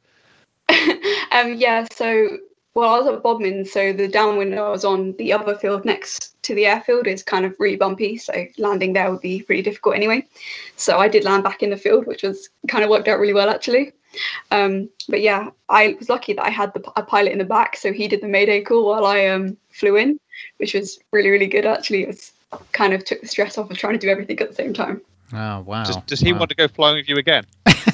[SPEAKER 1] um, yeah. So, well, I was at Bodmin, so the downwind I was on, the other field next to the airfield is kind of really bumpy, so landing there would be pretty difficult anyway. So I did land back in the field, which was kind of worked out really well actually. Um, but yeah, I was lucky that I had the a pilot in the back, so he did the mayday call while I um, flew in, which was really, really good actually. It was kind of took the stress off of trying to do everything at the same time.
[SPEAKER 6] Oh, wow.
[SPEAKER 4] Does, does he
[SPEAKER 6] wow.
[SPEAKER 4] want to go flying with you again?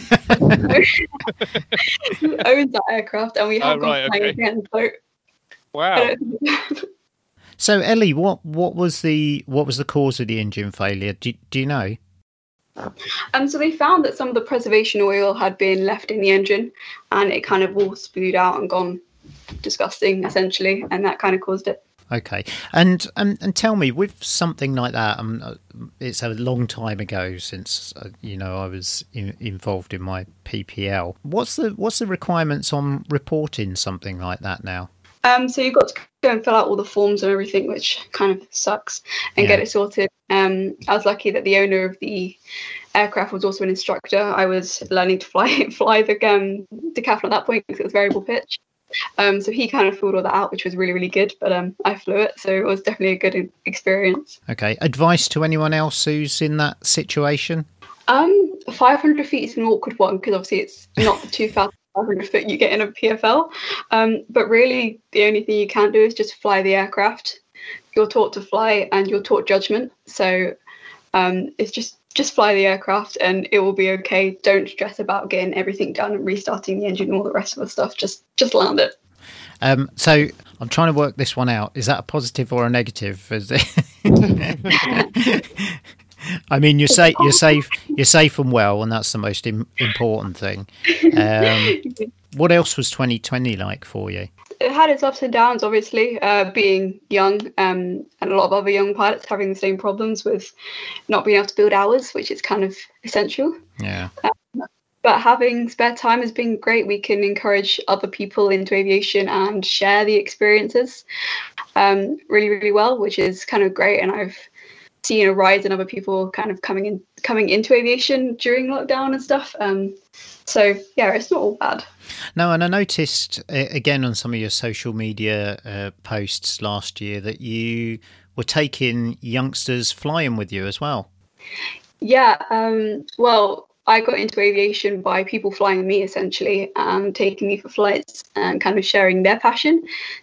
[SPEAKER 1] He owns that aircraft, and we
[SPEAKER 4] Oh,
[SPEAKER 1] have gone
[SPEAKER 4] right,
[SPEAKER 1] flying
[SPEAKER 4] okay.
[SPEAKER 1] again. So I
[SPEAKER 4] Wow.
[SPEAKER 1] don't think-
[SPEAKER 6] So Ellie, what, what was the what was the cause of the engine failure? Do, do you know?
[SPEAKER 1] Um, so they found that some of the preservation oil had been left in the engine, and it kind of all spewed out and gone disgusting, essentially, and that kind of caused it.
[SPEAKER 6] Okay, and and, and tell me, with something like that, um, it's a long time ago since uh, you know I was in, involved in my P P L. What's the what's the requirements on reporting something like that now?
[SPEAKER 1] Um, so you've got to go and fill out all the forms and everything, which kind of sucks, and yeah. get it sorted. Um, I was lucky that the owner of the aircraft was also an instructor. I was learning to fly fly the um, decathlon at that point because it was variable pitch. Um, so he kind of filled all that out, which was really, really good. But um, I flew it, so it was definitely a good experience.
[SPEAKER 6] Okay. Advice to anyone else who's in that situation?
[SPEAKER 1] Um, five hundred feet is an awkward one because obviously it's not the two thousand five hundred foot you get in a P F L. Um, but really, the only thing you can do is just fly the aircraft. You're taught to fly and you're taught judgment. So um, it's just just fly the aircraft and it will be okay. Don't stress about getting everything done and restarting the engine and all the rest of the stuff. Just just land it.
[SPEAKER 6] Um, so I'm trying to work this one out. Is that a positive or a negative? Is it? I mean, you're safe. You're safe. You're safe and well, and that's the most im- important thing. Um, what else was twenty twenty like for you?
[SPEAKER 1] It had its ups and downs, obviously, uh, being young um, and a lot of other young pilots having the same problems with not being able to build hours, which is kind of essential.
[SPEAKER 6] Yeah.
[SPEAKER 1] Um, but having spare time has been great. We can encourage other people into aviation and share the experiences um, really, really well, which is kind of great. And I've seen a rise in other people kind of coming in, coming into aviation during lockdown and stuff. Um, so yeah, it's not all bad.
[SPEAKER 6] No, and I noticed uh, again on some of your social media uh, posts last year that you were taking youngsters flying with you as well.
[SPEAKER 1] Yeah, um, well, I got into aviation by people flying with me essentially and taking me for flights and kind of sharing their passion.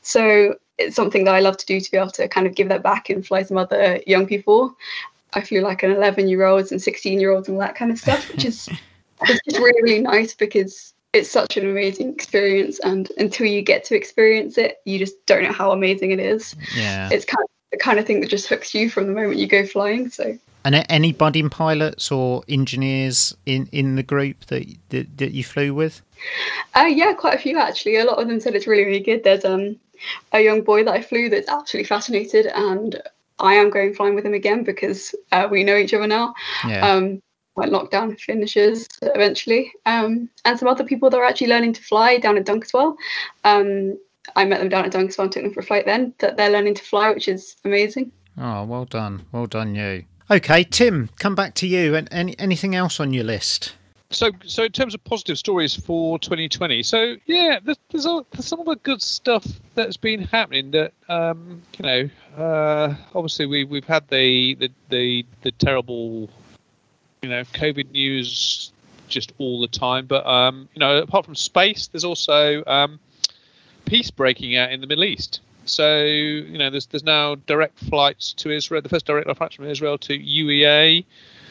[SPEAKER 1] So it's something that I love to do, to be able to kind of give that back and fly some other young people. I flew like an eleven year olds and sixteen year olds and all that kind of stuff, which is it's just really, really nice because it's such an amazing experience. And until you get to experience it, you just don't know how amazing it is.
[SPEAKER 6] Yeah.
[SPEAKER 1] It's kind of the kind of thing that just hooks you from the moment you go flying. So.
[SPEAKER 6] And any budding pilots or engineers in, in the group that, that that you flew with?
[SPEAKER 1] Uh, yeah, quite a few actually. A lot of them said it's really, really good. There's um a young boy that I flew that's absolutely fascinated, and I am going flying with him again because uh, we know each other now.
[SPEAKER 6] Yeah.
[SPEAKER 1] Um, when lockdown finishes eventually. Um, and some other people that are actually learning to fly down at Dunkeswell. Um, I met them down at Dunkeswell and took them for a flight then. That they're learning to fly, which is amazing.
[SPEAKER 6] Oh, well done. Well done, you. Okay, Tim, come back to you. And any, anything else on your list?
[SPEAKER 4] So, so in terms of positive stories for twenty twenty, so yeah, there's, there's, a, there's some of the good stuff that's been happening. That um, you know, uh, obviously we we've had the the the, the terrible, you know, COVID news just all the time. But um, you know, apart from space, there's also um, peace breaking out in the Middle East. So you know, there's there's now direct flights to Israel. The first direct flights from Israel to U A E.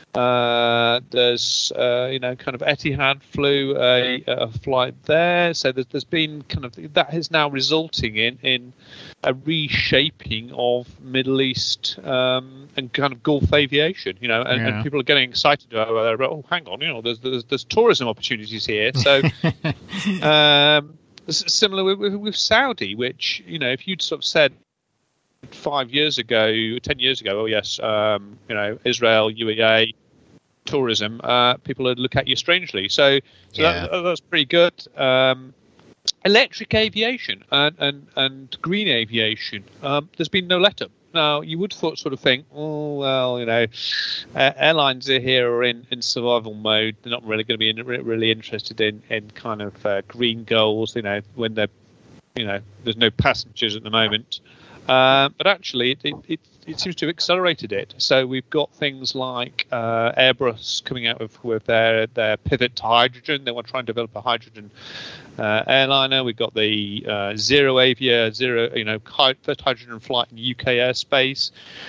[SPEAKER 4] Uh, there's, uh, you know, kind of Etihad flew a, a flight there. So there's, there's been kind of, that is now resulting in, in a reshaping of Middle East um, and kind of Gulf aviation, you know, and, yeah. and people are getting excited about, oh, hang on, you know, there's, there's, there's tourism opportunities here. So um, similar with, with, with Saudi, which, you know, if you'd sort of said, five years ago, ten years ago, oh yes, um, you know, Israel, U A E, tourism, uh, people would look at you strangely. So, so
[SPEAKER 6] yeah.
[SPEAKER 4] that, that's pretty good. Um, electric aviation and, and, and green aviation, um, there's been no let up. Now, you would thought, sort of think, oh, well, you know, uh, airlines are here are in, in survival mode. They're not really going to be in, really interested in, in kind of uh, green goals, you know, when they're, you know, there's no passengers at the moment. Uh, but actually, it, it, it seems to have accelerated it. So we've got things like uh, Airbus coming out with, with their, their pivot to hydrogen. They want to try and develop a hydrogen uh, airliner. We've got the uh, Zero Avia, zero, you know, first hydrogen flight in U K airspace.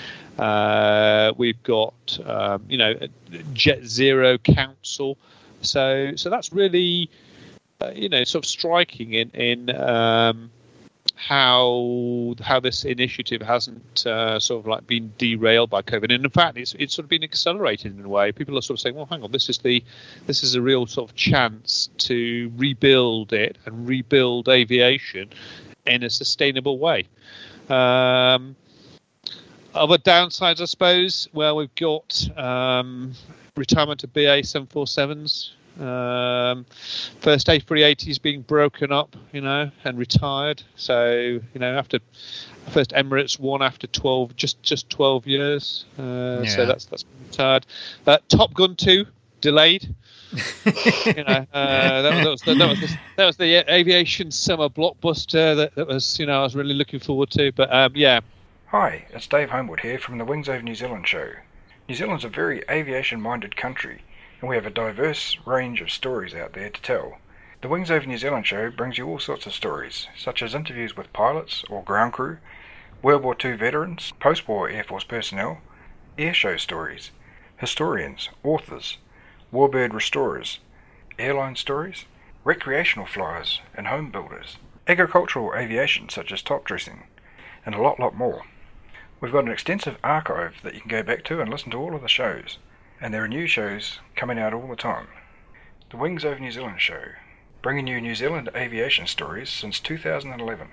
[SPEAKER 4] Uh, we've got, um, you know, Jet Zero Council. So, so that's really, uh, you know, sort of striking in in. Um, how how this initiative hasn't uh, sort of like been derailed by COVID, and in fact, it's it's sort of been accelerated in a way. People are sort of saying, "Well, hang on, this is the this is a real sort of chance to rebuild it and rebuild aviation in a sustainable way." Um, other downsides, I suppose. Well, we've got um, retirement of B A seven forty-sevens. Um, first A three eighties being broken up, you know, and retired. So, you know, after first Emirates one after twelve, just just twelve years. Uh,
[SPEAKER 6] yeah.
[SPEAKER 4] So that's that's retired. Uh, Top Gun two delayed. you know, uh, that, that was the, that was the, that was the aviation summer blockbuster that, that was, you know, I was really looking forward to. But um, yeah.
[SPEAKER 8] Hi, it's Dave Homewood here from the Wings Over New Zealand show. New Zealand's a very aviation-minded country, and we have a diverse range of stories out there to tell. The Wings Over New Zealand show brings you all sorts of stories, such as interviews with pilots or ground crew, World War Two veterans, post-war Air Force personnel, airshow stories, historians, authors, warbird restorers, airline stories, recreational flyers and home builders, agricultural aviation such as top dressing, and a lot, lot more. We've got an extensive archive that you can go back to and listen to all of the shows. And there are new shows coming out all the time. The Wings Over New Zealand show, bringing you New Zealand aviation stories since two thousand eleven.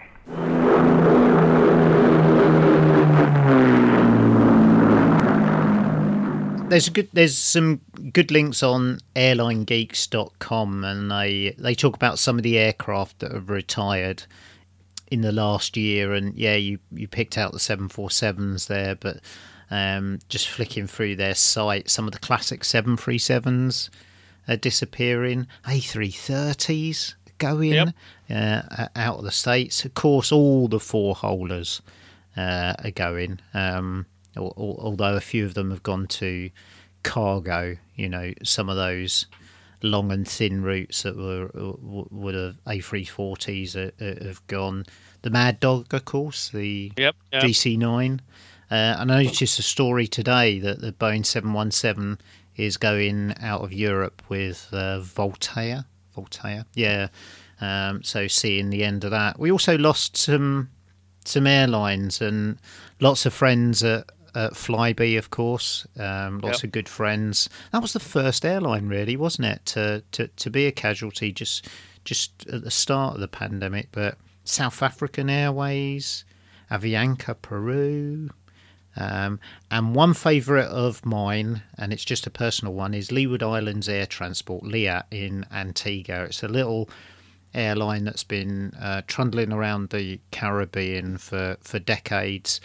[SPEAKER 6] There's a good, there's some good links on airline geeks dot com, and they they talk about some of the aircraft that have retired in the last year. And yeah, you you picked out the seven forty-sevens there, but Um, just flicking through their site, some of the classic seven thirty-sevens are disappearing. A three thirties going
[SPEAKER 4] yep.
[SPEAKER 6] uh, out of the States. Of course, all the four holders uh, are going, um, al- although a few of them have gone to cargo. You know, some of those long and thin routes that were would have A three forties are, are, have gone. The Mad Dog, of course, the
[SPEAKER 4] yep, yep.
[SPEAKER 6] D C nine. Uh, I noticed a story today that the Boeing seven one seven is going out of Europe with uh, Voltaire. Voltaire, yeah. Um, so seeing the end of that. We also lost some some airlines and lots of friends at, at Flybe, of course. Um, lots
[SPEAKER 4] yep.
[SPEAKER 6] of good friends. That was the first airline, really, wasn't it, to to, to be a casualty just just at the start of the pandemic. But South African Airways, Avianca Peru. Um, and one favourite of mine, and it's just a personal one, is Leeward Islands Air Transport, L I A T, in Antigua. It's a little airline that's been uh, trundling around the Caribbean for, for decades.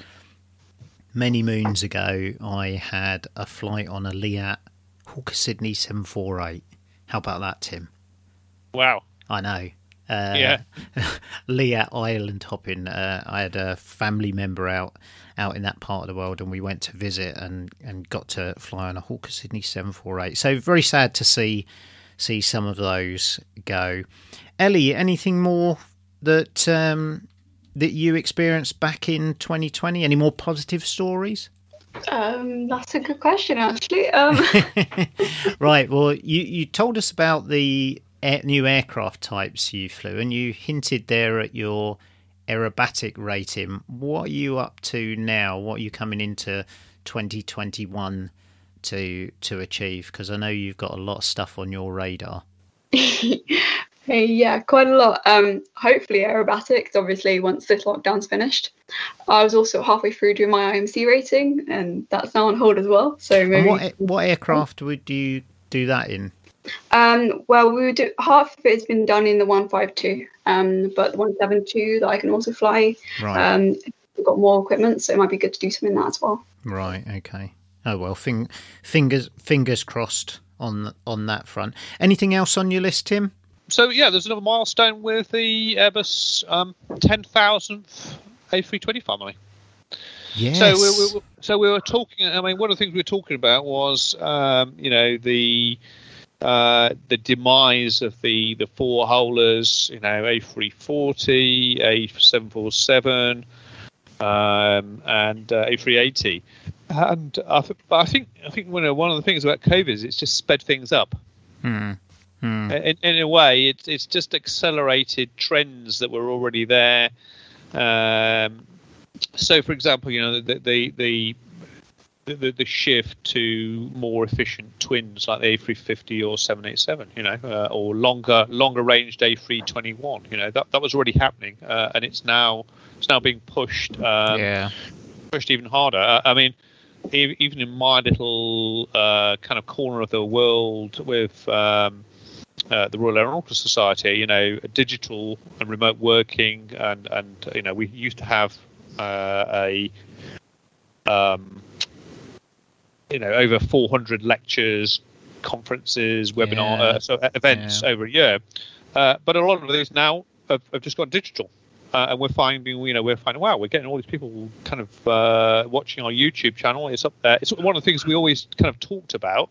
[SPEAKER 6] Many moons ago, I had a flight on a L I A T Hawker Sydney seven forty-eight. How about that, Tim?
[SPEAKER 4] Wow.
[SPEAKER 6] I know. Uh,
[SPEAKER 4] yeah.
[SPEAKER 6] L I A T island hopping. Uh, I had a family member out out in that part of the world, and we went to visit and, and got to fly on a Hawker Sydney seven forty-eight. So very sad to see see some of those go. Ellie, anything more that um, that you experienced back in twenty twenty? Any more positive stories?
[SPEAKER 1] Um, that's a good question, actually. Um...
[SPEAKER 6] Right. Well, you, you told us about the air, new aircraft types you flew, and you hinted there at your aerobatic rating. What are you up to now? What are you coming into twenty twenty-one to to achieve? Because I know you've got a lot of stuff on your radar.
[SPEAKER 1] Hey, yeah, quite a lot. Um, hopefully aerobatics, obviously, once this lockdown's finished. I was also halfway through doing my I M C rating, and that's now on hold as well. So maybe.
[SPEAKER 6] And what what aircraft would you do that in?
[SPEAKER 1] Um, well, we would do, half of it has been done in the one fifty-two, um, but the one seventy-two that I can also fly.
[SPEAKER 6] Right.
[SPEAKER 1] Um, we've got more equipment, so it might be good to do something in that as well.
[SPEAKER 6] Right. Okay. Oh well, fing, fingers fingers crossed on on that front. Anything else on your list, Tim?
[SPEAKER 4] So yeah, there's another milestone with the Airbus um, ten thousandth A three twenty family.
[SPEAKER 6] Yes.
[SPEAKER 4] So we, we, so we were talking. I mean, one of the things we were talking about was, um, you know, the uh, the demise of the the four holers. You know, A three forty, A seven forty-seven, um, and uh, A three eighty. And I, th- I think I think one of one of the things about COVID is it's just sped things up.
[SPEAKER 6] Hmm. Hmm.
[SPEAKER 4] In, in a way, it's it's just accelerated trends that were already there. Um, so, for example, you know, the the the the, the shift to more efficient twins like the A three fifty or seven eighty-seven, you know, uh, or longer longer ranged A three twenty-one, you know, that that was already happening, uh, and it's now it's now being pushed um,
[SPEAKER 6] yeah.
[SPEAKER 4] pushed even harder. Uh, I mean, e- even in my little uh, kind of corner of the world with um, uh, the Royal Aeronautical Society, you know, digital and remote working, and and you know, we used to have uh, a um, you know, over four hundred lectures, conferences, webinar,
[SPEAKER 6] Yeah.
[SPEAKER 4] uh, so events
[SPEAKER 6] Yeah.
[SPEAKER 4] over a year. Uh, but a lot of these now have, have just gone digital, uh, and we're finding, you know, we're finding, wow, we're getting all these people kind of uh, watching our YouTube channel. It's up there. It's one of the things we always kind of talked about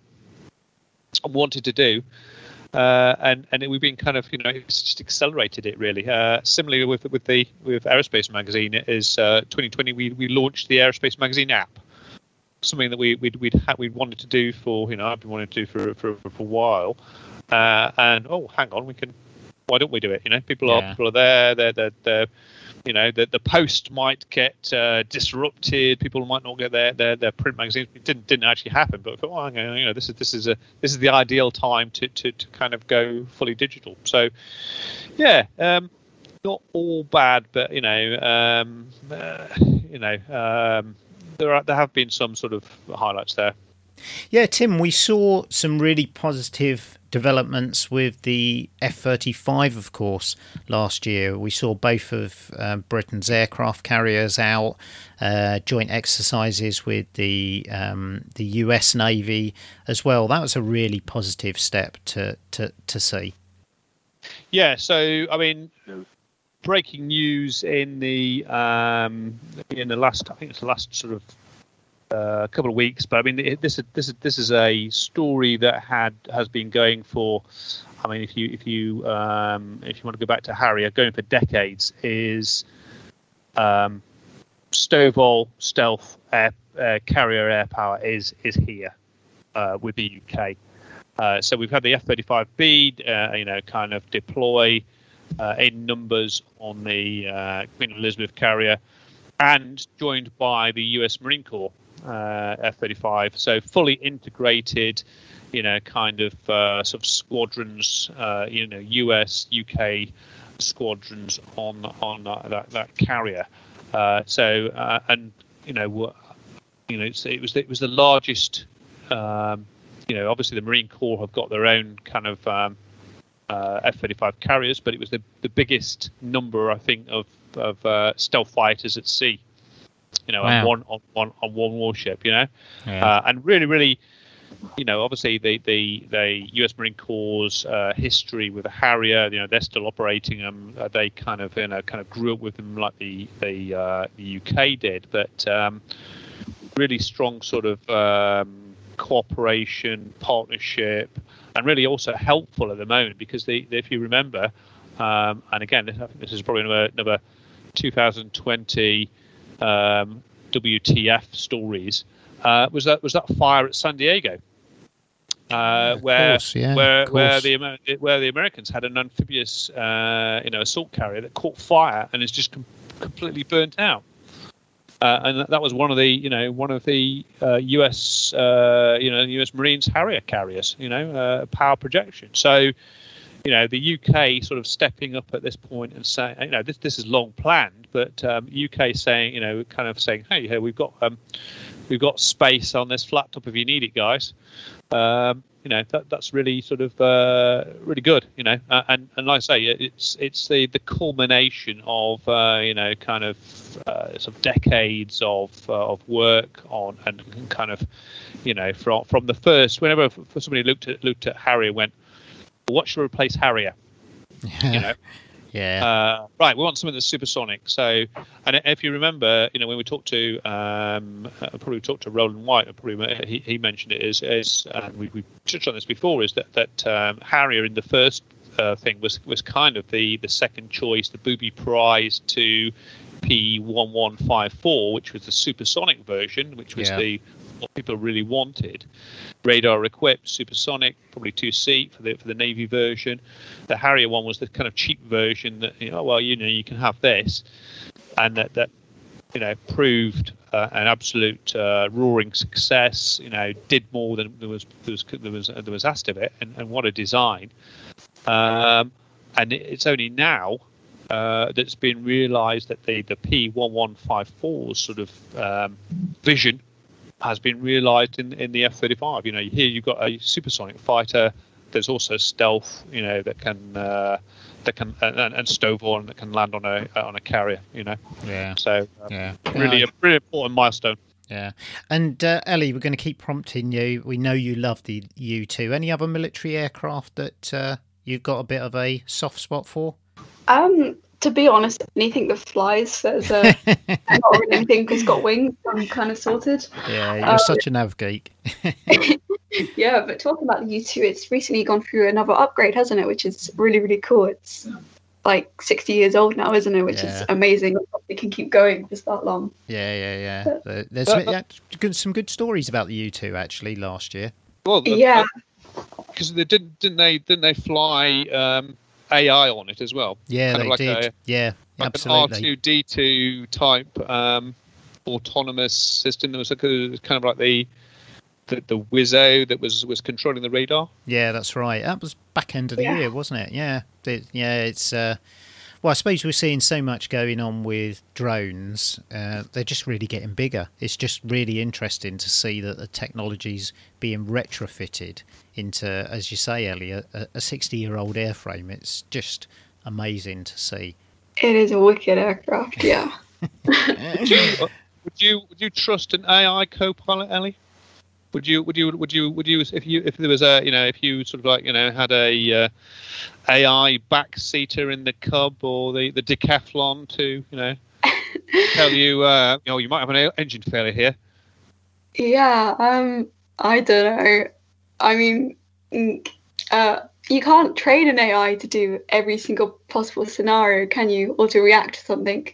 [SPEAKER 4] and wanted to do, uh, and and we've been kind of, you know, it's just accelerated it really. Uh, similarly with with the with Aerospace Magazine, it is uh, twenty twenty we we launched the Aerospace Magazine app. Something that we, we'd we'd had we'd wanted to do for, you know, I've been wanting to do for for, for a while, uh, and oh, hang on, we can. Why don't we do it? You know, people are
[SPEAKER 6] Yeah.
[SPEAKER 4] people are there. They're they're, they're you know, the the post might get uh, disrupted. People might not get their, their their print magazines. It didn't didn't actually happen, but I thought, oh, you know, this is this is a this is the ideal time to to, to kind of go fully digital. So, yeah. Um, not all bad, but you know, um, uh, you know. Um, There, are, there have been some sort of highlights there.
[SPEAKER 6] Yeah, Tim, we saw some really positive developments with the F thirty-five, of course, last year. We saw both of uh, Britain's aircraft carriers out, uh, joint exercises with the um, the U S Navy as well. That was a really positive step to, to, to see.
[SPEAKER 4] Yeah, so, I mean, breaking news in the um, in the last, I think it's the last sort of uh, couple of weeks. But I mean, it, this is this is this is a story that had has been going for. I mean, if you if you um, if you want to go back to Harrier, going for decades, is um, Stovall stealth air, uh, carrier air power is is here uh, with the U K. Uh, so we've had the F thirty-five B, uh, you know, kind of deploy. Uh, in numbers on the uh, Queen Elizabeth carrier, and joined by the U S Marine Corps uh, F thirty-five. So fully integrated, you know, kind of uh, sort of squadrons, uh, you know, U S, U K squadrons on on that that, that carrier. Uh, so uh, and you know, you know, it's, it was it was the largest. Um, you know, obviously the Marine Corps have got their own kind of um, Uh, F thirty-five carriers, but it was the, the biggest number, I think, of of uh, stealth fighters at sea. You know,
[SPEAKER 6] Wow.
[SPEAKER 4] on one on one on one warship. You know,
[SPEAKER 6] Yeah.
[SPEAKER 4] uh, and really, really, you know, obviously the the, the U S Marine Corps' uh, history with the Harrier. You know, they're still operating them. Uh, they kind of you know kind of grew up with them like the the, uh, the U K did, but um, really strong sort of um, cooperation, partnership. And really also helpful at the moment because they, they, if you remember, um, and again, I think this is probably another, another two thousand twenty um, W T F stories. Uh, was that was that fire at San Diego, uh,
[SPEAKER 6] Of
[SPEAKER 4] where
[SPEAKER 6] course, yeah,
[SPEAKER 4] where
[SPEAKER 6] of
[SPEAKER 4] where
[SPEAKER 6] course.
[SPEAKER 4] the Amer- where the Americans had an amphibious uh, you know assault carrier that caught fire and is just com- completely burnt out. Uh, and that, that was one of the, you know, one of the uh, U S, uh, you know, U S Marines Harrier carriers, you know, uh, power projection. So, you know, the U K sort of stepping up at this point and saying, you know, this this is long planned, but um, U K saying, you know, kind of saying, hey, hey, we've got um, we've got space on this flat top if you need it, guys. Um, you know, that that's really sort of uh, really good, you know, uh, and and like I say, it's it's the the culmination of uh, you know kind of uh, sort of decades of uh, of work on and kind of you know from from the first whenever somebody looked at looked at Harrier and went, what should replace Harrier, you know.
[SPEAKER 6] Yeah.
[SPEAKER 4] Uh, right, we want something that's supersonic. So, and if you remember, you know, when we talked to, um, uh, probably talked to Roland White, probably he, he mentioned it as, as and we we touched on this before, is that that um, Harrier in the first uh, thing was was kind of the the second choice, the booby prize to P one one five four, which was the supersonic version, which was
[SPEAKER 6] Yeah.
[SPEAKER 4] the what people really wanted. Radar equipped, supersonic, probably two seat for the for the Navy version. The Harrier one was the kind of cheap version that, you know, well, you know, you can have this, and that that you know proved uh, an absolute uh, roaring success. You know, did more than there was there was there was, there was asked of it, and, and what a design. Um, and it's only now uh, that's been realised that the the P eleven fifty-four's sort of um, vision has been realised in in the F thirty-five. You know, here you've got a supersonic fighter. There's also stealth, you know, that can uh, that can and, and stove on that can land on a on a carrier. You know,
[SPEAKER 6] yeah.
[SPEAKER 4] So um,
[SPEAKER 6] yeah,
[SPEAKER 4] really
[SPEAKER 6] uh,
[SPEAKER 4] a really important milestone.
[SPEAKER 6] Yeah, and uh, Ellie, we're going to keep prompting you. We know you love the U two. Any other military aircraft that uh, you've got a bit of a soft spot for?
[SPEAKER 1] Um, to be honest, anything that flies, there's uh, not really anything that's got wings. I'm kind of sorted.
[SPEAKER 6] Yeah, you're
[SPEAKER 1] um,
[SPEAKER 6] such a nav geek.
[SPEAKER 1] Yeah, but talking about the U two, it's recently gone through another upgrade, hasn't it? Which is really, really cool. It's like sixty years old now, isn't it? Which
[SPEAKER 6] Yeah.
[SPEAKER 1] is amazing. It can keep going for that long.
[SPEAKER 6] Yeah, yeah, yeah.
[SPEAKER 1] But-
[SPEAKER 6] Uh, There's
[SPEAKER 4] But-
[SPEAKER 6] yeah, good, some good stories about the U two actually last year.
[SPEAKER 4] Well, the-
[SPEAKER 1] Yeah.
[SPEAKER 4] because they didn't didn't they didn't they fly um, A I on it as well?
[SPEAKER 6] Yeah,
[SPEAKER 4] Kind of
[SPEAKER 6] they
[SPEAKER 4] like
[SPEAKER 6] did.
[SPEAKER 4] a-
[SPEAKER 6] yeah,
[SPEAKER 4] Like
[SPEAKER 6] absolutely.
[SPEAKER 4] an R two D two type um, autonomous system. There was like a, kind of like the the, the Wizzo that was, was controlling the radar.
[SPEAKER 6] Yeah, that's right. That was back end of the
[SPEAKER 1] Yeah.
[SPEAKER 6] year, wasn't it? Yeah, it, yeah. It's uh, well, I suppose we're seeing so much going on with drones. Uh, they're just really getting bigger. It's just really interesting to see that the technology's being retrofitted into, as you say, Ellie, a, a sixty-year-old airframe. It's just amazing to see.
[SPEAKER 1] It is a wicked aircraft, yeah.
[SPEAKER 4] Would you, uh, would you would you trust an A I co-pilot, Ellie? Would you would you would you would you if you if there was a you know if you sort of like you know had a uh, A I backseater in the Cub or the the Decathlon to you know tell you uh, you know you might have an engine failure here.
[SPEAKER 1] Yeah, um, I don't know. I mean, mm, uh, you can't train an A I to do every single possible scenario, can you? Or to react to something.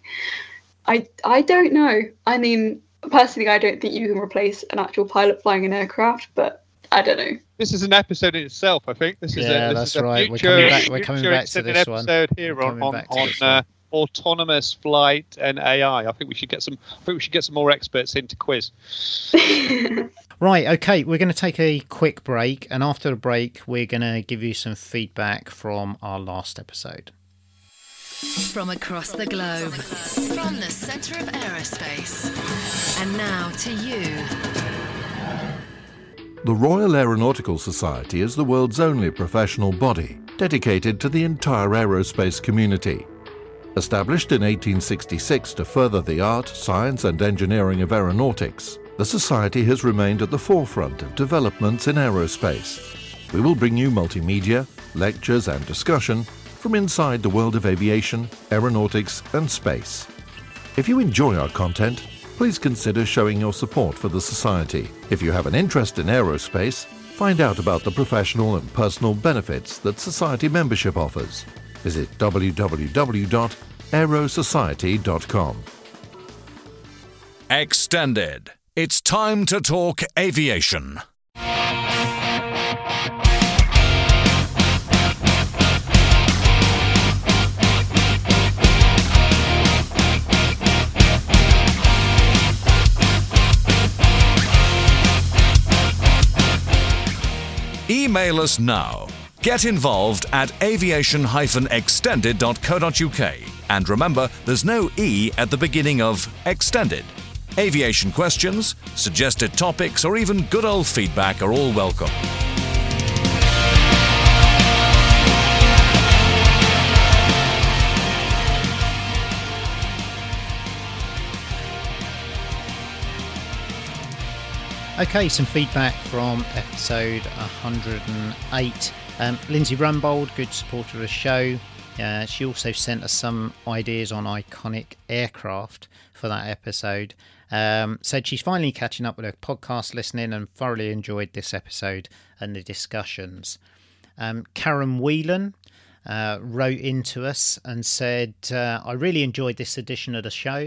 [SPEAKER 1] I I don't know. I mean, personally, I don't think you can replace an actual pilot flying an aircraft, but I don't know.
[SPEAKER 4] This is an episode in itself, I think. This is
[SPEAKER 6] Yeah,
[SPEAKER 4] a, this
[SPEAKER 6] that's
[SPEAKER 4] is a
[SPEAKER 6] right. We're
[SPEAKER 4] future,
[SPEAKER 6] coming back- we're coming
[SPEAKER 4] future
[SPEAKER 6] back to
[SPEAKER 4] extended
[SPEAKER 6] this one.
[SPEAKER 4] episode here
[SPEAKER 6] We're
[SPEAKER 4] on
[SPEAKER 6] coming
[SPEAKER 4] on,
[SPEAKER 6] back to
[SPEAKER 4] on
[SPEAKER 6] this
[SPEAKER 4] uh, autonomous flight and A I. I think we should get some. I think we should get some more experts in to quiz.
[SPEAKER 6] Right, okay, we're going to take a quick break, and after the break, we're going to give you some feedback from our last episode.
[SPEAKER 9] From across the globe, from the centre of aerospace, and now to you.
[SPEAKER 10] The Royal Aeronautical Society is the world's only professional body dedicated to the entire aerospace community. Established in eighteen sixty-six to further the art, science and engineering of aeronautics, the Society has remained at the forefront of developments in aerospace. We will bring you multimedia, lectures and discussion from inside the world of aviation, aeronautics and space. If you enjoy our content, please consider showing your support for the Society. If you have an interest in aerospace, find out about the professional and personal benefits that Society membership offers. Visit w w w dot aero society dot com.
[SPEAKER 5] Extended. It's time to talk aviation. Email us now. Get involved at aviation dash extended dot co dot u k. And remember, there's no E at the beginning of Extended. Aviation questions, suggested topics, or even good old feedback are all welcome.
[SPEAKER 6] Okay, some feedback from episode one hundred eight. Um, Lindsay Rumbold, good supporter of the show. Uh, she also sent us some ideas on iconic aircraft for that episode. Um, said she's finally catching up with her podcast listening and thoroughly enjoyed this episode and the discussions. Um, Karen Whelan uh, wrote into us and said, uh, I really enjoyed this edition of the show.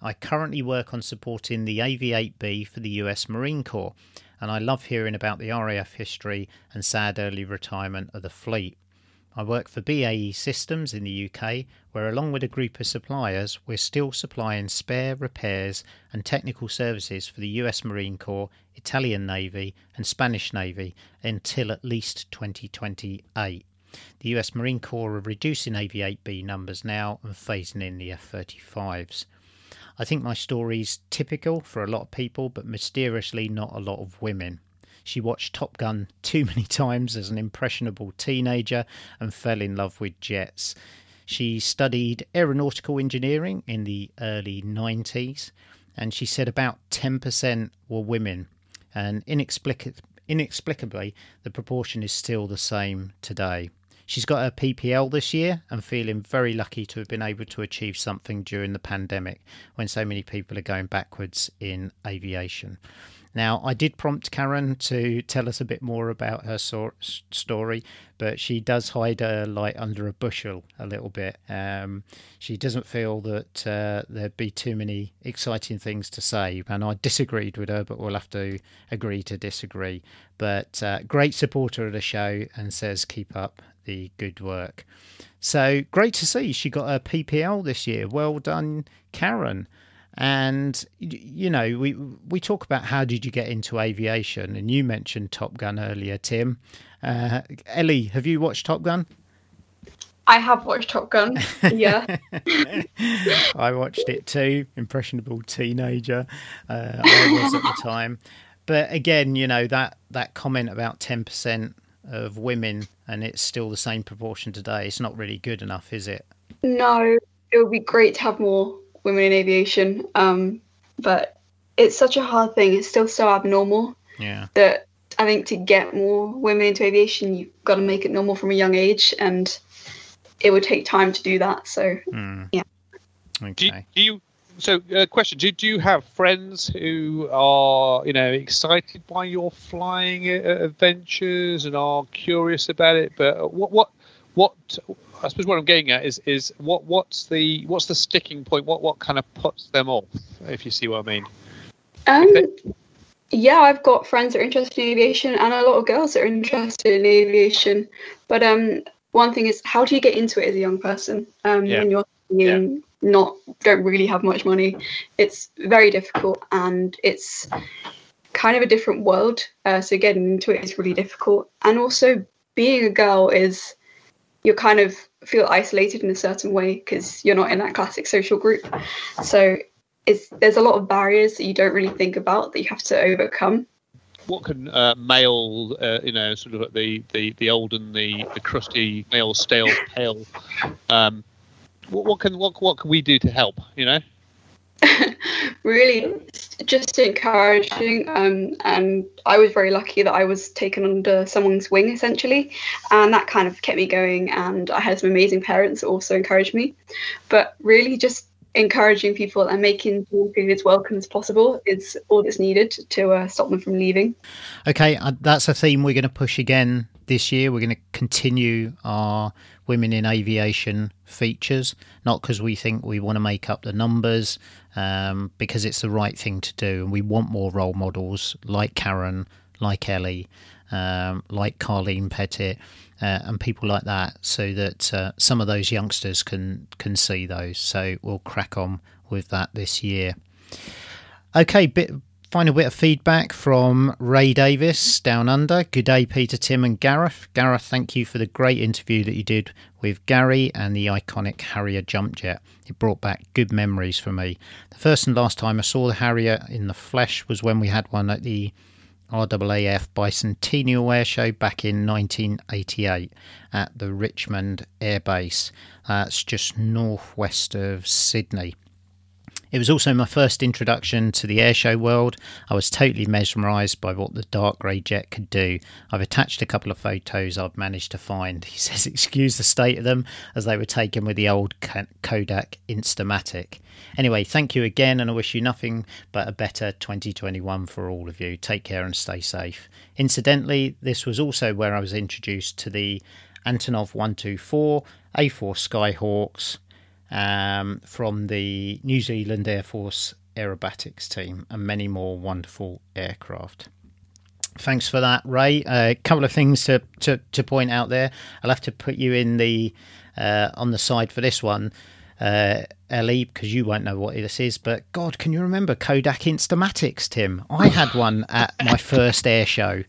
[SPEAKER 6] I currently work on supporting the A V eight B for the U S Marine Corps, and I love hearing about the R A F history and sad early retirement of the fleet. I work for B A E Systems in the U K, where along with a group of suppliers, we're still supplying spare repairs and technical services for the U S Marine Corps, Italian Navy and Spanish Navy until at least twenty twenty-eight. The U S Marine Corps are reducing A V eight B numbers now and phasing in the F thirty-fives. I think my story's typical for a lot of people, but mysteriously not a lot of women. She watched Top Gun too many times as an impressionable teenager and fell in love with jets. She studied aeronautical engineering in the early nineties, and she said about ten percent were women, and inexplic- inexplicably the proportion is still the same today. She's got her P P L this year and feeling very lucky to have been able to achieve something during the pandemic when so many people are going backwards in aviation. Now, I did prompt Karen to tell us a bit more about her so- story, but she does hide her light under a bushel a little bit. Um, she doesn't feel that uh, there'd be too many exciting things to say, and I disagreed with her, but we'll have to agree to disagree. But uh, great supporter of the show and says keep up the good work. So great to see she got her P P L this year. Well done, Karen. And, you know, we we talk about how did you get into aviation, and you mentioned Top Gun earlier, Tim. Uh, Ellie, have you watched Top Gun?
[SPEAKER 1] I have watched Top Gun, yeah.
[SPEAKER 6] I watched it too, impressionable teenager uh, I was at the time. But again, you know, that, that comment about ten percent of women, and it's still the same proportion today, it's not really good enough, is it?
[SPEAKER 1] No, it would be great to have more women in aviation, um, but it's such a hard thing. It's still so abnormal.
[SPEAKER 6] Yeah.
[SPEAKER 1] That I think to get more women into aviation, you've got to make it normal from a young age, and it would take time to do that. So, mm. yeah.
[SPEAKER 6] Okay.
[SPEAKER 4] Do you, do you so, uh, question: Do do you have friends who are, you know, excited by your flying adventures and are curious about it? But what what what? I suppose what I'm getting at is is what what's the what's the sticking point? What what kind of puts them off, if you see what I mean?
[SPEAKER 1] Um, yeah, I've got friends that are interested in aviation, and a lot of girls that are interested in aviation. But um, one thing is, how do you get into it as a young person? Um,
[SPEAKER 4] yeah.
[SPEAKER 1] when you're young, yeah. not don't really have much money, it's very difficult, and it's kind of a different world. Uh, so getting into it is really difficult, and also being a girl is. You kind of feel isolated in a certain way because you're not in that classic social group. So it's, there's a lot of barriers that you don't really think about that you have to overcome.
[SPEAKER 4] What can uh, male, uh, you know, sort of the, the, the old and the, the crusty male stale pale, um, what, what can what what can we do to help? You know.
[SPEAKER 1] Really just encouraging, um, and I was very lucky that I was taken under someone's wing essentially, and that kind of kept me going, and I had some amazing parents that also encouraged me. But really just encouraging people and making people as welcome as possible is all that's needed to uh, stop them from leaving.
[SPEAKER 6] Okay, uh, that's a theme we're going to push again this year. We're going to continue our Women in Aviation features, not because we think we want to make up the numbers, um, because it's the right thing to do, and we want more role models like Karen, like Ellie, um, like Carleen Pettit, uh, and people like that, so that uh, some of those youngsters can can see those. So we'll crack on with that this year. Okay, bit final bit of feedback from Ray Davis down under. Good day, Peter, Tim and Gareth. Gareth, thank you for the great interview that you did with Gary and the iconic Harrier jump jet. It brought back good memories for me. The first and last time I saw the Harrier in the flesh was when we had one at the R A A F Bicentennial Air Show back in nineteen eighty-eight at the Richmond Air Base. That's just northwest of Sydney. It was also my first introduction to the airshow world. I was totally mesmerised by what the dark grey jet could do. I've attached a couple of photos I've managed to find. He says, excuse the state of them, as they were taken with the old Kodak Instamatic. Anyway, thank you again, and I wish you nothing but a better twenty twenty-one for all of you. Take care and stay safe. Incidentally, this was also where I was introduced to the Antonov one twenty-four, A four Skyhawks, um, from the New Zealand Air Force aerobatics team, and many more wonderful aircraft. Thanks for that, Ray. A uh, couple of things to, to, to point out there. I'll have to put you in the uh, on the side for this one, uh, Ellie, because you won't know what this is. But God, can you remember Kodak Instamatics, Tim? I had one at my first air show.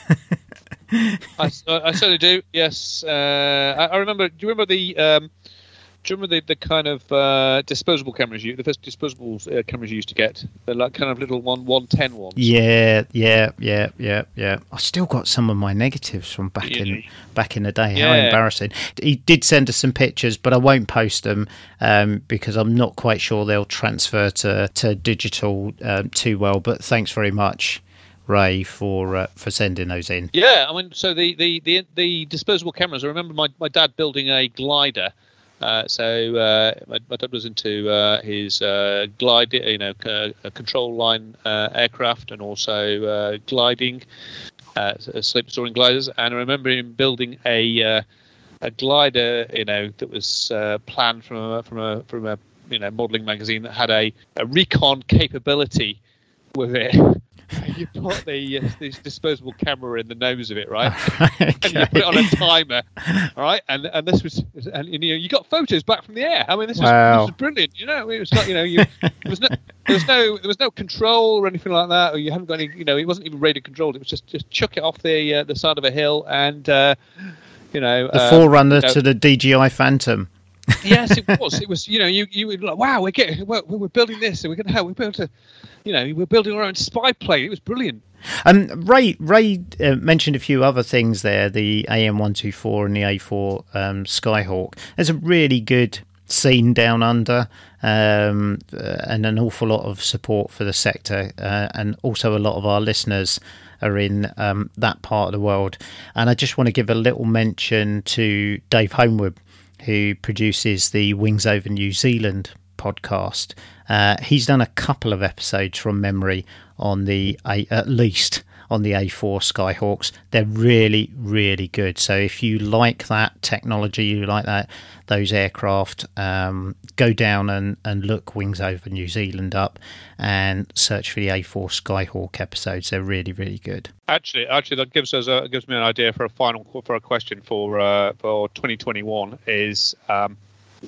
[SPEAKER 4] I, I certainly do. Yes, uh, I, I remember. Do you remember the? Um, do you remember the, the kind of uh, disposable cameras you, the first disposable uh, cameras you used to get? The like kind of little one one ten ones.
[SPEAKER 6] Yeah, yeah, yeah, yeah, yeah. I still got some of my negatives from back yeah. in back in the day. How yeah. embarrassing! He did send us some pictures, but I won't post them um, because I'm not quite sure they'll transfer to to digital um, too well. But thanks very much, Ray, for uh, for sending those in.
[SPEAKER 4] Yeah, I mean, so the the, the, the disposable cameras. I remember my, my dad building a glider. Uh, so uh, my, my dad was into uh, his uh, glide, you know, uh, control line uh, aircraft, and also uh, gliding, uh, sleep storing gliders. And I remember him building a uh, a glider, you know, that was uh, planned from a from a from a you know modelling magazine that had a, a recon capability with it. You put the uh, this disposable camera in the nose of it, right? Okay. And you put it on a timer, all right? And and this was, and you know, you got photos back from the air. I mean, this was, wow. this was brilliant. You know, it was like, you know, you there was no there was no there was no control or anything like that, or you haven't got any, you know, it wasn't even radio controlled. It was just just chuck it off the uh, the side of a hill, and uh, you know,
[SPEAKER 6] the
[SPEAKER 4] uh,
[SPEAKER 6] forerunner
[SPEAKER 4] you know,
[SPEAKER 6] to the D J I Phantom.
[SPEAKER 4] Yes, it was. It was. You know, you you were like, wow, we're getting, we're, we're building this, and we're going to have, we're able to, you know, we're building our own spy plane. It was brilliant.
[SPEAKER 6] Um, Ray Ray uh, mentioned a few other things there. The A M one twenty-four and the A four um, Skyhawk. There's a really good scene down under, um, uh, and an awful lot of support for the sector, uh, and also a lot of our listeners are in um, that part of the world. And I just want to give a little mention to Dave Homewood, who produces the Wings Over New Zealand podcast. Uh, he's done a couple of episodes from memory on the, A, at least on the A four Skyhawks. They're really, really good. So if you like that technology, you like that those aircraft, um, go down and, and look Wings Over New Zealand up and search for the A four Skyhawk episodes. They're really, really good.
[SPEAKER 4] Actually, actually, that gives us a, gives me an idea for a final for a question for uh, for twenty twenty-one. Is um,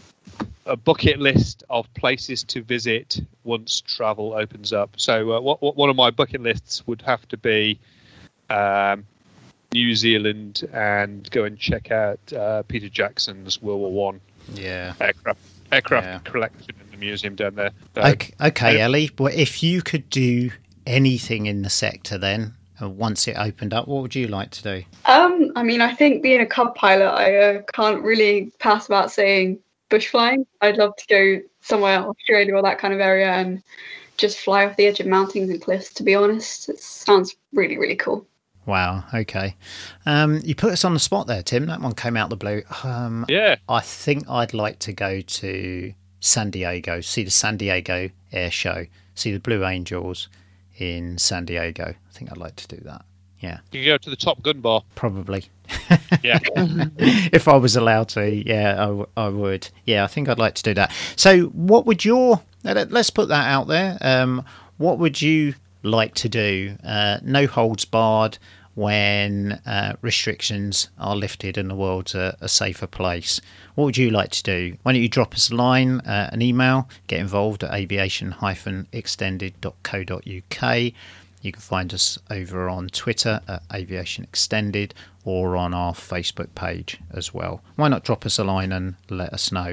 [SPEAKER 4] a bucket list of places to visit once travel opens up. So uh, what, what one of my bucket lists would have to be um, New Zealand, and go and check out uh, Peter Jackson's World War One
[SPEAKER 6] yeah.
[SPEAKER 4] aircraft aircraft
[SPEAKER 6] yeah.
[SPEAKER 4] collection in the museum down there. So,
[SPEAKER 6] okay, okay Ellie, but if you could do anything in the sector then, uh, once it opened up, what would you like to do?
[SPEAKER 1] Um, I mean, I think being a Cub pilot, I uh, can't really pass about saying bush flying. I'd love to go somewhere, Australia or that kind of area, and just fly off the edge of mountains and cliffs, to be honest. It sounds really, really cool.
[SPEAKER 6] Wow, okay. Um, you put us on the spot there, Tim. That one came out of the blue. Um,
[SPEAKER 4] yeah.
[SPEAKER 6] I think I'd like to go to San Diego, see the San Diego Air Show, see the Blue Angels in San Diego. I think I'd like to do that. Yeah.
[SPEAKER 4] You go to the Top Gun bar.
[SPEAKER 6] Probably.
[SPEAKER 4] Yeah.
[SPEAKER 6] If I was allowed to, yeah, I, w- I would. Yeah, I think I'd like to do that. So what would your... Let's put that out there. Um, what would you like to do? Uh, no holds barred when uh, restrictions are lifted and the world's a, a safer place. What would you like to do? Why don't you drop us a line, uh, an email, get involved at aviation dash extended dot co dot uk. You can find us over on Twitter at Aviation Extended, or on our Facebook page as well. Why not drop us a line and let us know?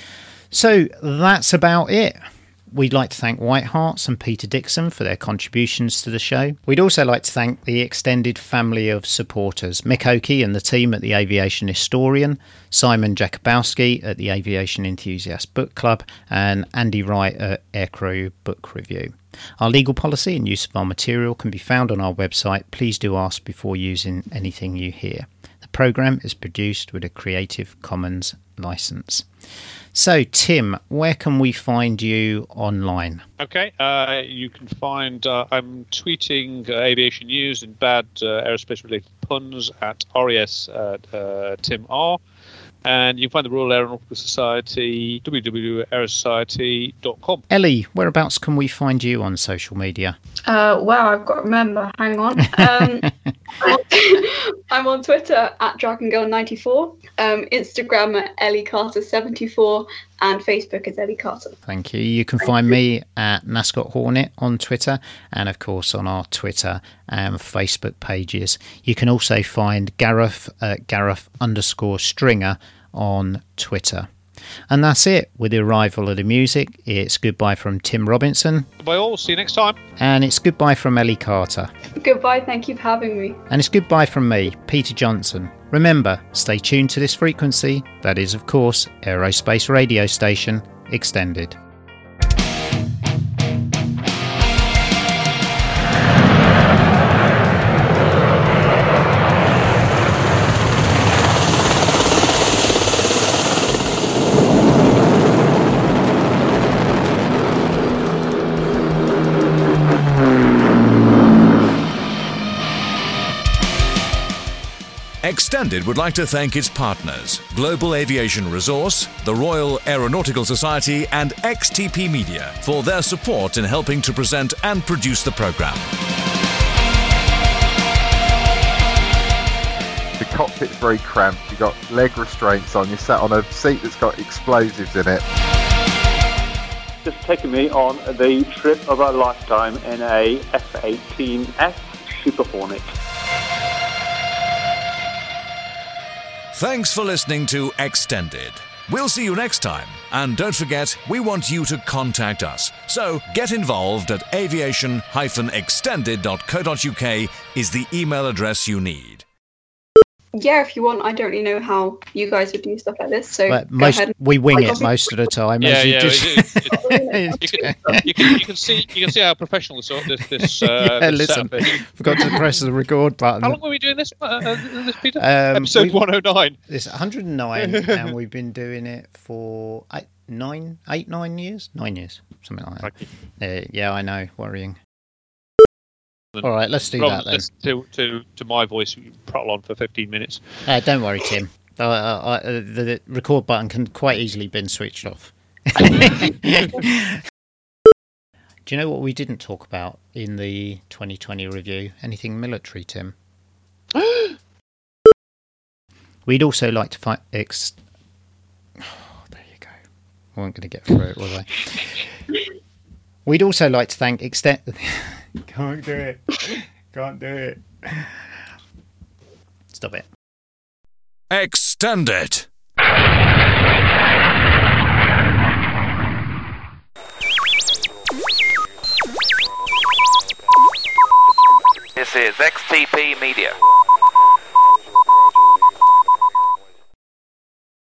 [SPEAKER 6] So that's about it. We'd like to thank White Harts and Peter Dixon for their contributions to the show. We'd also like to thank the extended family of supporters, Mick Oakey and the team at the Aviation Historian, Simon Jakubowski at the Aviation Enthusiast Book Club, and Andy Wright at Aircrew Book Review. Our legal policy and use of our material can be found on our website. Please do ask before using anything you hear. The programme is produced with a Creative Commons licence. So, Tim, where can we find you online?
[SPEAKER 4] Okay, uh, you can find, uh, I'm tweeting uh, aviation news and bad uh, aerospace-related puns at R E S uh, uh, Tim R. And you can find the Royal Aeronautical Society, w w w dot aerosociety dot com.
[SPEAKER 6] Ellie, whereabouts can we find you on social media?
[SPEAKER 1] Uh, wow, I've got to remember. Hang on. Um, I'm on Twitter at dragongirl ninety-four, um, Instagram at Ellie Carter seventy-four, and Facebook is Ellie Carter.
[SPEAKER 6] Thank you. You can find me at Nascot Hornet on Twitter, and of course on our Twitter and Facebook pages. You can also find Gareth at Gareth underscore Stringer on Twitter. And that's it. With the arrival of the music, it's goodbye from Tim Robinson.
[SPEAKER 4] Goodbye all. See you next time.
[SPEAKER 6] And it's goodbye from Ellie Carter.
[SPEAKER 1] Goodbye. Thank you for having me.
[SPEAKER 6] And it's goodbye from me, Peter Johnson. Remember, stay tuned to this frequency. That is, of course, Aerospace Radio Station Extended.
[SPEAKER 5] Extended would like to thank its partners, Global Aviation Resource, the Royal Aeronautical Society and X T P Media for their support in helping to present and produce the programme.
[SPEAKER 11] The cockpit's very cramped, you've got leg restraints on, you're sat on a seat that's got explosives in it.
[SPEAKER 12] Just taking me on the trip of a lifetime in a F eighteen F Super Hornet.
[SPEAKER 5] Thanks for listening to Extended. We'll see you next time. And don't forget, we want you to contact us. So get involved at aviation dash extended dot co dot uk is the email address you need.
[SPEAKER 1] Yeah, if you want. I don't really know how you guys would do stuff like this, so
[SPEAKER 6] But
[SPEAKER 1] go
[SPEAKER 6] most,
[SPEAKER 1] ahead.
[SPEAKER 6] we wing
[SPEAKER 1] I
[SPEAKER 6] it most of the time.
[SPEAKER 4] Yeah,
[SPEAKER 6] as you
[SPEAKER 4] yeah.
[SPEAKER 6] just-
[SPEAKER 4] it- it- you, can, you, can, you can see you can see how professional this this this, uh,
[SPEAKER 6] Yeah,
[SPEAKER 4] this
[SPEAKER 6] listen,
[SPEAKER 4] setup is.
[SPEAKER 6] forgot to press the record button.
[SPEAKER 4] How long were we doing this, uh, uh, this Peter?
[SPEAKER 6] Um,
[SPEAKER 4] Episode
[SPEAKER 6] we-
[SPEAKER 4] one oh nine.
[SPEAKER 6] It's one hundred nine, and we've been doing it for eight, nine, eight, nine years, nine years, something like that. Uh, yeah, I know, worrying. All right, let's do
[SPEAKER 4] Rather
[SPEAKER 6] that
[SPEAKER 4] than
[SPEAKER 6] then.
[SPEAKER 4] listen To, to, to my voice, you prattle on for fifteen minutes.
[SPEAKER 6] Uh, don't worry, Tim. Uh, uh, uh, the, the record button can quite easily been switched off. Do you know what we didn't talk about in the twenty twenty review? Anything military, Tim? We'd also like to find... Ex- oh, there you go. I wasn't going to get through it, was I? We'd also like to thank Extend... Can't do it. Can't do it. Stop it.
[SPEAKER 5] Extended.
[SPEAKER 2] This is X T P Media.